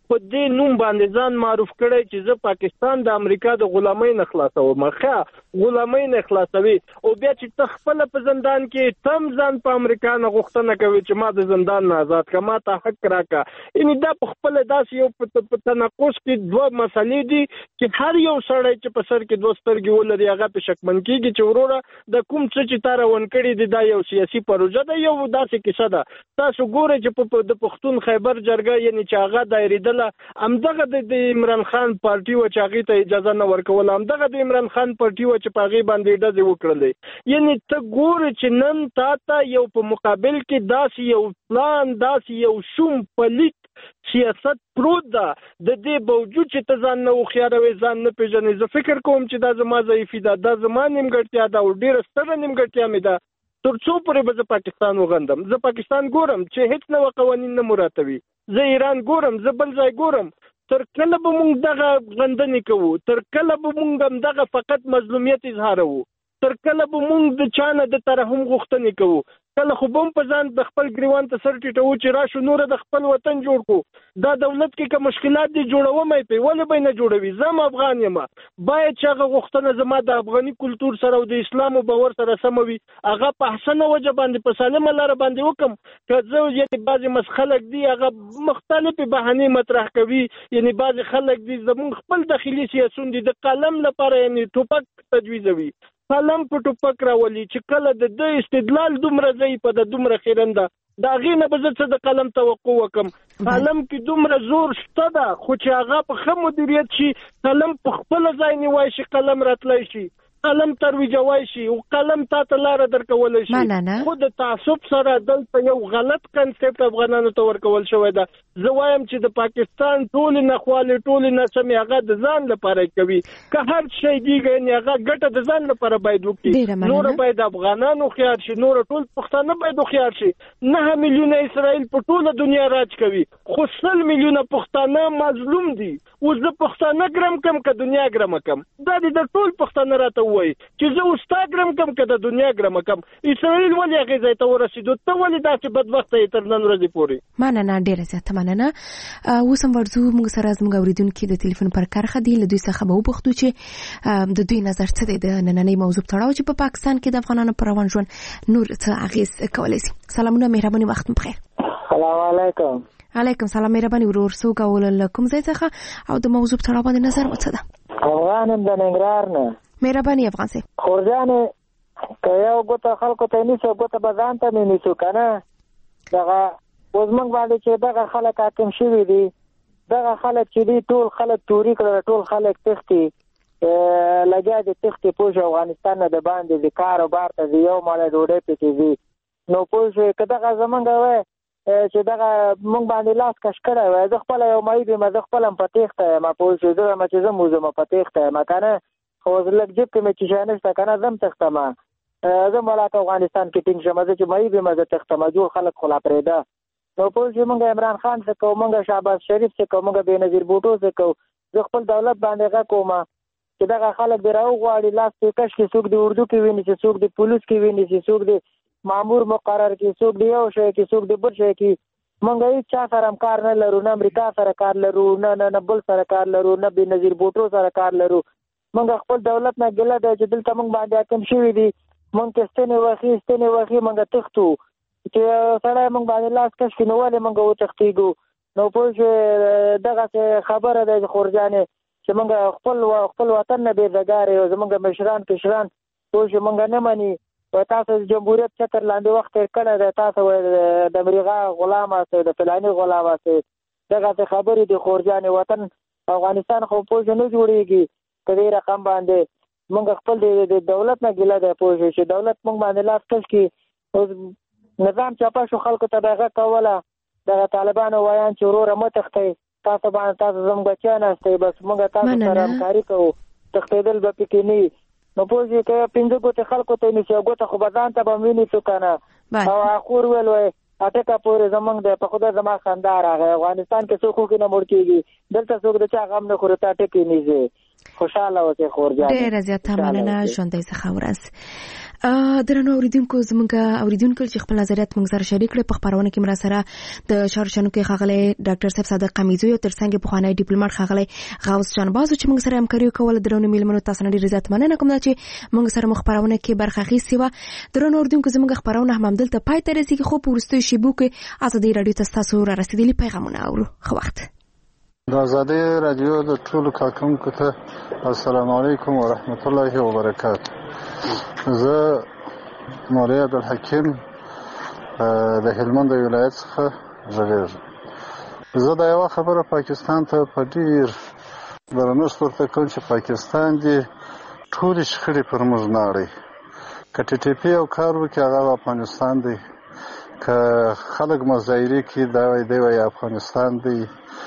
S12: په دې نوم باندې ځان معروف کړی چې زه پاکستان د امریکا د غلامۍ نه خلاصوم. ښه غلامۍ نه خلاصوي او بیا چې ته خپل په زندان کې تم ځان په امریکا نه غوښتنه کوي چې ما د زندان نه آزاد کړه، ما ته حق راکړه. یعنی دا په خپل داسې یو په تناقض کې دوه مسلې دي چې هر یو سړی چې په سر کې دوه سترګې ولري هغه په شکمن کېږي چې وروره د کوم څه چې تا روان کړي دي دا یو سیاسي پروژه ده، یو داسې کیسه ده. تاسو ګورئ چې په د پښتون خیبر جرګه یعنی چې هغه دایریدله همدغه د عمران خان پارټي و چې هغې ته اجازه نه ورکوله، همدغه د عمران خان پارټي و چې په هغې باندې ډزې وکړلې. یعنی ته ګورې چې نن تا ته یو په مقابل کې داسې یو پلان، داسې یو شوم پلیت سیاست پروت ده، د دې باوجود چې ته ځان نه هوښیاروې، ځان نه پېژنې. زه فکر کوم چې دا زما ضعیفي ده، دا زما نیمګړتیا ده او ډېره ستره نیمګړتیا مې ده. تر څو پورې به زه پاکستان وغندم؟ زه پاکستان ګورم چې هیڅ نوه قوانین نه مراتبي، زه ایران ګورم، زه بل ځای ګورم. تر کله به مونږ دغه غندنې کوو؟ تر کله به مونږ هم دغه فقط مظلومیت اظهاروو؟ تر کله به مونږ د چا نه د ترحم غوښتنې کوو؟ کله خو به هم په ځان د خپل ګریوان ته سر ټیټوو چې راشو نوره د خپل وطن جوړ کړو. دا دولت کې که مشکلات دي جوړوم یې پې، ولې به یې نه جوړوي؟ زه هم افغان یم، باید چې هغه غوښتنه زما د افغاني کلتور سره او د اسلام او باور سره سمه وي، هغه په حسنه وجه باندې په سالمه لاره باندې وکړم. که زه یعنې بعضې مس خلک دي هغه مختلفې بهانې مطرح کوي، یعنې بعضې خلک دي زمونږ خپل داخلي سیاسون دي د قلم لپاره یعنې ټوپک تجویزوي، قلم په ټوپک راولي چې کله د ده استدلال دومره ځای په د دومره خیرنده د هغې نه به زه څه د قلم توقع وکړم. قلم کې دومره زور شته ده، خو چې هغه په ښه مدیریت شي، قلم په خپله ځای نیوای شي، قلم راتلی شي، قلم ترویجوای شي او قلم تا ته لاره درکولی شي. خو د تعصب سره دلته یو غلط کنسپټ افغانانو ته ورکول شوی ده. زه وایم چې د پاکستان ټولې ناخوالې، ټولې ناسمې هغه د ځان لپاره کوي. که هر شی دیږي یعنې هغه ګټه د ځان لپاره باید وکړي. نوره باید افغانان هوښیار شي، نوره ټول پښتانه باید هوښیار شي. نهه میلیونه اسرائیل په ټوله دنیا راج کوي، خو سل میلیونه پښتانه مظلوم دي. اوس زه پښتانه ګرم کم که دنیا ګرمه کم؟ دا دې د ټول پښتانه راته وایي چې زه اوس تا ګرم کم که د دنیا ګرمه کم؟ اسرائیل ولې هغې ځای ته ورسېدو؟ ته ولې داسې بدبخته یې تر نن ورځې پورې؟
S5: مننه، ډېره زیاته مننه. اوس هم ورځو موږ سره زموږ اورېدونکي د تلیفون پر کرښه دي. له دوی څخه به وپوښتو چې د دوی نظر څه دی د نننۍ موضوع په تړاو چې په پاکستان کې د افغانانو پر روان ژوند نور څه اغېز کولی شي. سلامونه، مهرباني، وخت مو بخیر.
S14: سلام علیکم.
S5: علیکم سلام، مهرباني ورور. څوک او له کوم ځای څخه او د موضوع په تړاو باندې نظر مو څه ده؟
S14: افغان یم د ننګرهار نه.
S5: مهرباني افغان صاحب.
S14: خورجانې که یو ګوته خلکو ته نیسو، ګوته به ځان ته مې نیسو که نه. دغه اوس موږ باندې چې دغه خلک حاکم شوي دي، دغه خلک چې دي ټول خلک توري کړل، ټول خلک تښتي، لګیا دي تښتي پوه شو افغانستان نه د باندې د کار او بار ته ځي، یو ماله ډوډۍ پکې ځي. نو پوه شوې که دغه زمونږ وی چې دغه موږ باندې لاس کش کړی وی، زه خپله یو معیب یم، زه خپله هم په تېښته یم، پوه شوې. زه وایم چې زه هم وځم په تېښته یم که نه، خو لږ جیب کې مې چې شی نشته که نه، زه هم تښتم. زه هم ولاکه افغانستان کې ټینګ شم، زه چې معیب یم زه تښتم، جوړ خلک خو لا پرېږده. نو پوه شوې موږ عمران خان څه کوو، موږ شهباز شریف څه کوو، موږ بېنظیر بوټو څه کوو. زه خپل دولت باندې غږ کوم چې دغه خلک دې راوغواړي، لاس پې کش کړي، څوک دې اردو کې ونیسي، څوک دې پولیس کې ونیسي، څوک دې مامور مقرر کړي، څوک دې یو شی کړي، څوک دې بل شی کړي. موږ هېڅ چا سره هم کار نه لرو، نه امریکا سره کار لرو، نه نه نه بل سره کار لرو، نه بېنظیر بوټو سره کار لرو. موږ خپل دولت نه ګیله ده چې دلته موږ باندې حاکم شوي دي. موږ ته ستنې وخي ستنې وخي موږ تښتو، چې سړی موږ باندې لاس کش کړي نو ولې موږ وتښتېږو؟ نو پوه شوې دغسې خبره ده خورجانې چې موږ خپل خپل وطن نه بېزګاره یو، زموږ مشران کشران پوه شوې موږ نه مني. تاسو د جمهوریت چتر لاندې وخت تېر کړی دی، تاسو د امریکا غلام یاستئ، د فلاني غلام یاستئ، دغسې خبرې دي خورجانې. وطن افغانستان خو پوه شوې نه جوړېږي په دې رقم باندې. موږ خپل د دولت نه ګیله دی پوه شوې چې دولت موږ باندې لاس کش کړي. اوس نظام چاپه شو، خلکو ته به غږ کوله، دغه طالبانو ویان چې وروره مه تښتئ، تاسو باندې تاسو زموږ بچیان یاستئ، بس موږ تاسو سره همکاري کوو، تښتېدل به پکې نه وي. نو پوه شوې که پنځه ګوتې خلکو ته نیسي، یو ګوته خو به ځان ته به هم ونیسو که نه. او اخور ویل وایي اټکه پورې زمونږ دی، په خدای زما خندا راغی. افغانستان کې څوک خوږې نه مړ کېږي، دلته څوک د چا غم نه خوري، ته ټکې نیسي. خوشحاله اوسئ خورجانې.
S5: ډېره زیاته مننه، ژوندی څخه ورځ. درنو اوریدونکو زموږ اوریدونکو چې خپل نظریات موږ سره شریک کړي په خبرونه کې مرا سره د شارشنو کې خغلی ډاکټر صاحب صادق قمیزوی او ترڅنګ په خوانی ډیپلوماټ خغلی غوث جان بازو چې موږ سره همکاري کوله. درنو میلمنو تاسو نه ډیر عزت مننه کوم چې موږ سره مخبرونه کې برخه اخیستې و. درنو اوریدونکو زموږ خبرونه هم دلته پای ته رسیدي خو په ورستۍ شیبو کې ازادي رادیو تاسو را رسیدلي پیغامونه اورو. خو وخت
S15: د ازادي رادیو د ټولو کارکونکو ته السلام علیکم ورحمت الله وبرکاته. زه مولوی عبدالحکیم د هلمند ولایت څخه غږیږم. زه دا یوه خبره پاکستان ته په ډیر درنښت ورته کوم چې پاکستان دې ټولې شخړې پر موږ نه اړوي. که ټي ټي پي او کار وکړي هغه افغانستان دی، که خلک مظاهرې کوي دا وایي دی وایي افغانستان دی،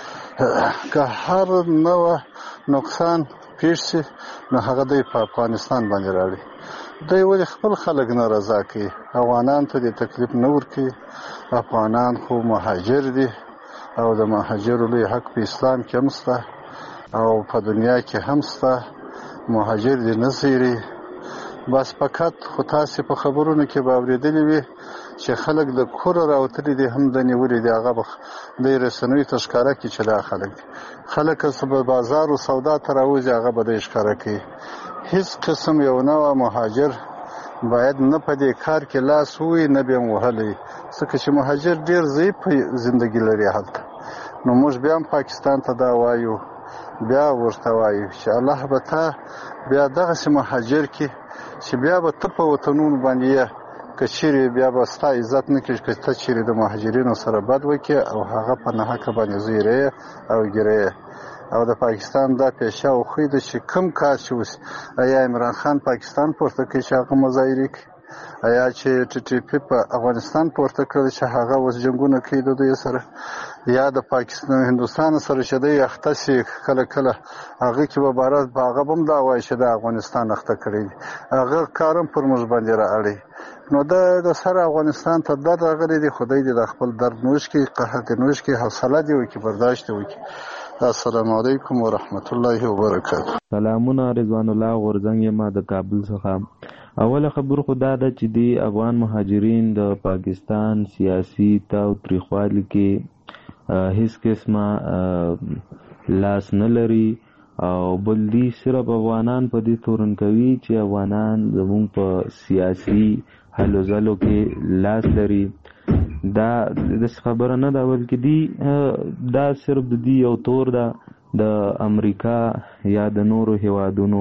S15: که هر نوع نقصان پیښ شي نو هغه دی په افغانستان باندې راړي. دوی ولې خپل خلک نه رضا کوي؟ افغانان ته دې تکلیف نه ورکوي. افغانان خو مهاجر دي او د مهاجرو لوی حق په اسلام کې هم شته او په دنیا کې هم شته. مهاجر دې نه څیري. بس فقط خو تاسې په خبرونو کې به اورېدلي وي چې خلک د کوره راوتلي دي هم د نیولي دي. هغه به د رسنیو ته ښکاره کړي چې دا خلک دي. خلک که به بازار و سودا ته راوځي هغه به دی ښکاره کوي. هیڅ قسم یو نوع مهاجر باید نه په دې کار کې لاس ووي نه به یې وهلی، ځکه چې مهاجر ډېر ضعیف زندګي لري هلته. نو موږ بیا هم پاکستان ته دا وایو، بیا ورته وایو چې الله به تا بیا دغسې مهاجر کې چې بیا به ته په وطنونو باندې یې که چیرې بیا به ستا عزت نه کړي که ته چیرې د مهاجرینو سره بد وکړې او هغه په ناحقه باندې زیری او ګیری. او د پاکستان دا پیشه او خوی ده چې کم کار چې وسي. آیا عمران خان پاکستان پورته کوي چې هغه مظاهرې کوي؟ آیا چې ټي ټي پي په افغانستان پورته کړی چې هغه اوس جنګونه کوي د دوی سره؟ یا د پاکستان هندوستان سره چې دی اخته سي کله کله هغه کې به بارات په هغه به هم دا وایي چې د افغانستان اخته کړی دي. هغه کار هم پر موږ باندې را اړوي. نو د د سره افغانستان ته درد راغلی دی. خدای دې د خپل درد نوش کړي، قهر دې نوش کړي، حوصله دې وکړي، برداشت دې وکړي. السلام علیکم ورحمت الله وبرکاته.
S16: سلامونه، رضوان الله غورځنګ یم د کابل څخه. اوله خبر خو دا ده چې دی افغان مهاجرین د پاکستان سیاسي تاوتریخوالي کې هیڅ قسمه لاس نه لري او بل دی صرف افغانان په دې تورن کوي چې افغانان زموږ په سیاسي حلو ځلو کې لاس لري. دا د خبره نه ده، بلکې دی دا صرف د دی یو تور ده د امریکا یا د نورو هیوادونو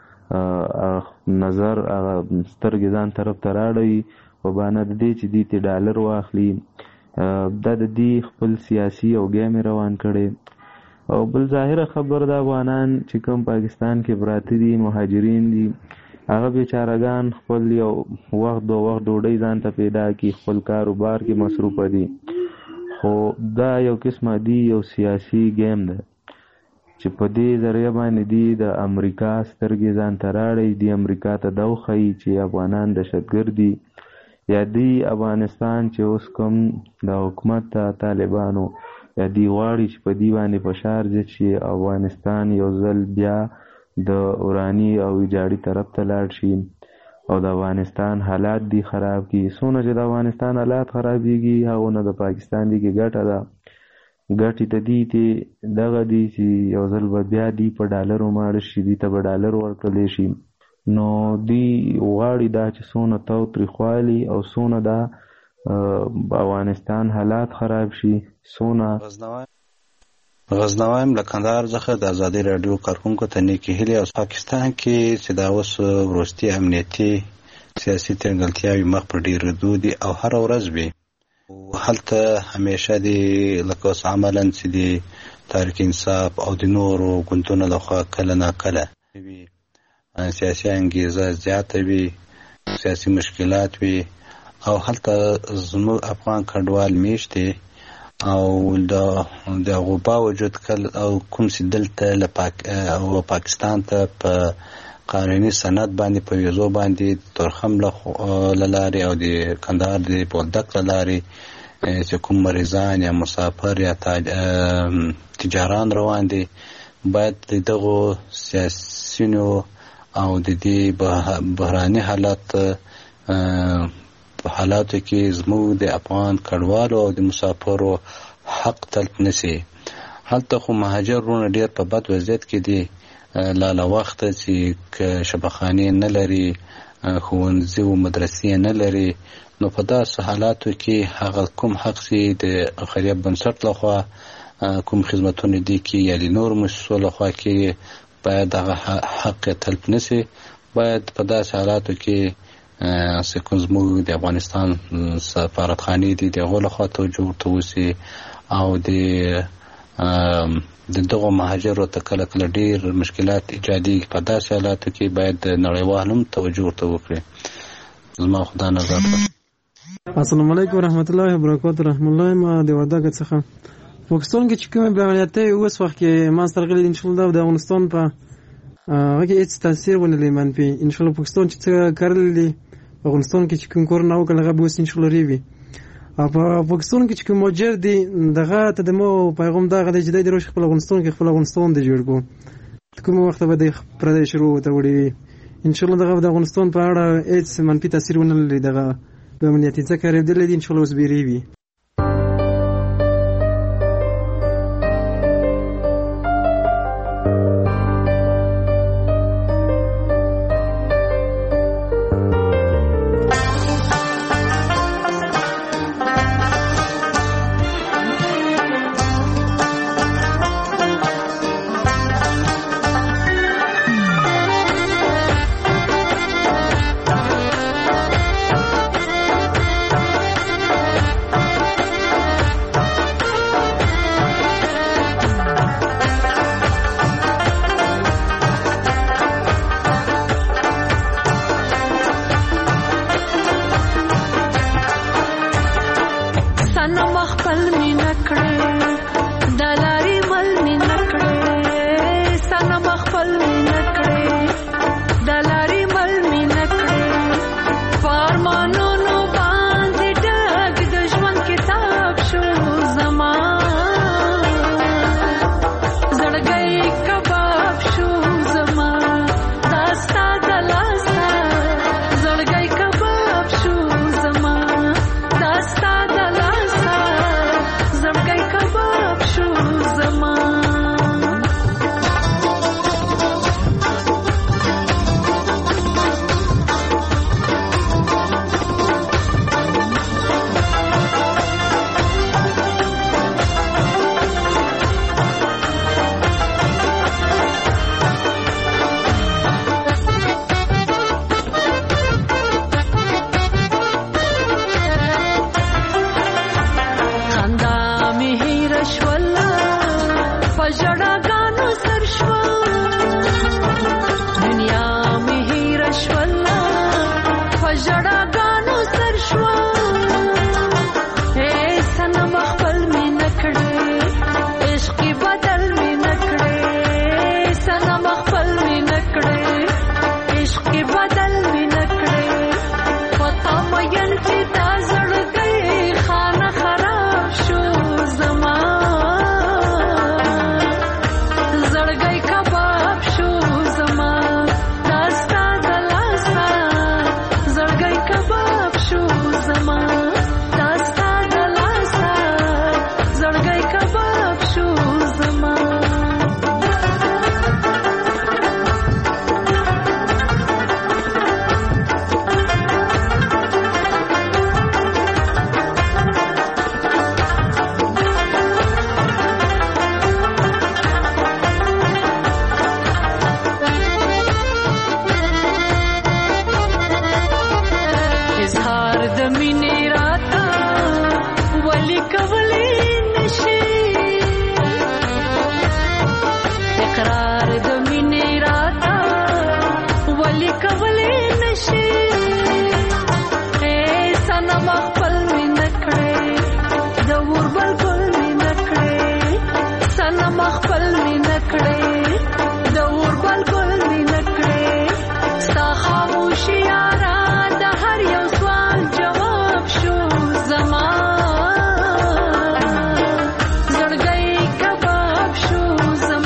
S16: نظر سترګې ځان طرف ته راړوي په بانه د دې چې دی ته ډالر واخلي. دا د دی خپل سیاسي او ګیم روان کړي. او بل ظاهره خبر د افغانان چې کوم پاکستان کې پراته دي مهاجرین دي هغه بیچارهګان خپل یو وخت دو وخت ډوډۍ ځان ته پیدا کړي، خپل کاروبار کې مصروفه دي. خو دا یو قسمه دی یو سیاسي ګیم ده چې په دې ذریعه باندې دی د امریکا سترګې ځان ته راړي. دی امریکا ته دا وښیي چې افغانان دهشتګرد دي، یا دی افغانستان چې اوس کوم د حکومت ته طالبانو یا دی غواړي چې په دی باندې فشار زیات شي، افغانستان یو ځل بیا د اوراني او ویجاړي طرف ته لاړ شي او د افغانستان حالات دی خراب کی. څونه چې د افغانستان حالات خرابېږي هغونه د پاکستان دی کې ګټه ده. ګټې ته دی ته دغه دی چې یو ځل به بیا دی په ډالرو ماړه شي، دی ته به ډالر ورکړلی شي. نو دی غواړي دا چې څونه تاوتریخوالي او څونه دا افغانستان حالات خراب شي. څونه
S17: غزنویم له کندهار څخه د ازادي راډیو کارکونکو ته نیکې هیلې. او پاکستان کې چې دا اوس وروستي امنیتي سیاسي ترنګلتیاوې مخ پر ډېرېدو دي او هره ورځ وي. هلته همیشه دي لکه اوس عملاً چې دي تحریک انصاف او د نورو ګوندونو لخوا کله ناکله وي سیاسي انګیزه زیاته وي، سیاسي مشکلات وي او هلته زموږ افغان کډوال میشت دي او د دغو باوجود کله او کوم چې دلته له پاک او پاکستان ته په قانوني سند باندې په ویزو باندې ترخم له لارې او د کندهار د بولدک له لارې چې کوم مریضان یا مسافر یا تجاران روان دي باید دغو سیاسینو او د دې بحراني حالت په حالاتو کې زموږ د افغان کډوالو او د مسافرو حق تلف نشي. هلته خو مهاجرونه ډېر په بد وضعیت کې دي، لاله وخته چې شبخانې نه لري، ښوونځي او مدرسې نه لري. نو په داسې حالاتو کې هغه کوم حق چې د خیریه بنسټ لخوا کوم خدمتونه دي کې یا د نور مؤسسو لخوا کې باید هغه حق تلف نشي. باید په داسې حالاتو کې چې زموږ د افغانستان سفارتخانې دي د هغو لخوا توجه ورته وشي او د د دغو مهاجرو ته کله کله ډېر مشکلات ایجادېږي. په داسې حالاتو کې باید نړیوال هم توجه ورته وکړي. زما خدا نظر ده.
S18: السلام علیکم ورحمت الله وبرکاته. رحم الله ما د وردګ څخه پاکستان کې چې کومه بیانیته اوس وخت کې ما سره غلي ان شاء الله د افغانستان په هغه هیڅ تاثیر ونه لري منفي. ان شاء الله پاکستان چې څه کړل دي افغانستان کې چې کوم کور نه وکړل هغه به ان شاء الله ریوي. او په پاکستان کې چې کوم ماجر دي دغه ته د مو پیغام دغه د جدي دروش خپل افغانستان کې خپل افغانستان د جوړ کو کوم وخت به د پردې شروع ته وړي. ان شاء الله دغه د افغانستان په اړه هیڅ منفي تاثیر ونه لري. دغه د امنیتي ځکه ریدل دي ان شاء الله اوس به ریوي.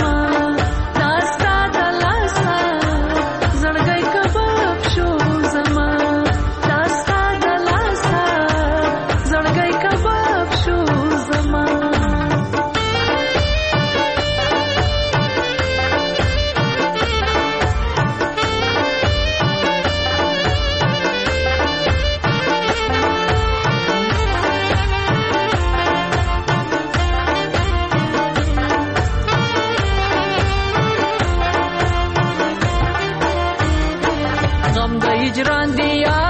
S19: زړګي کباب شو زما هجران دی یا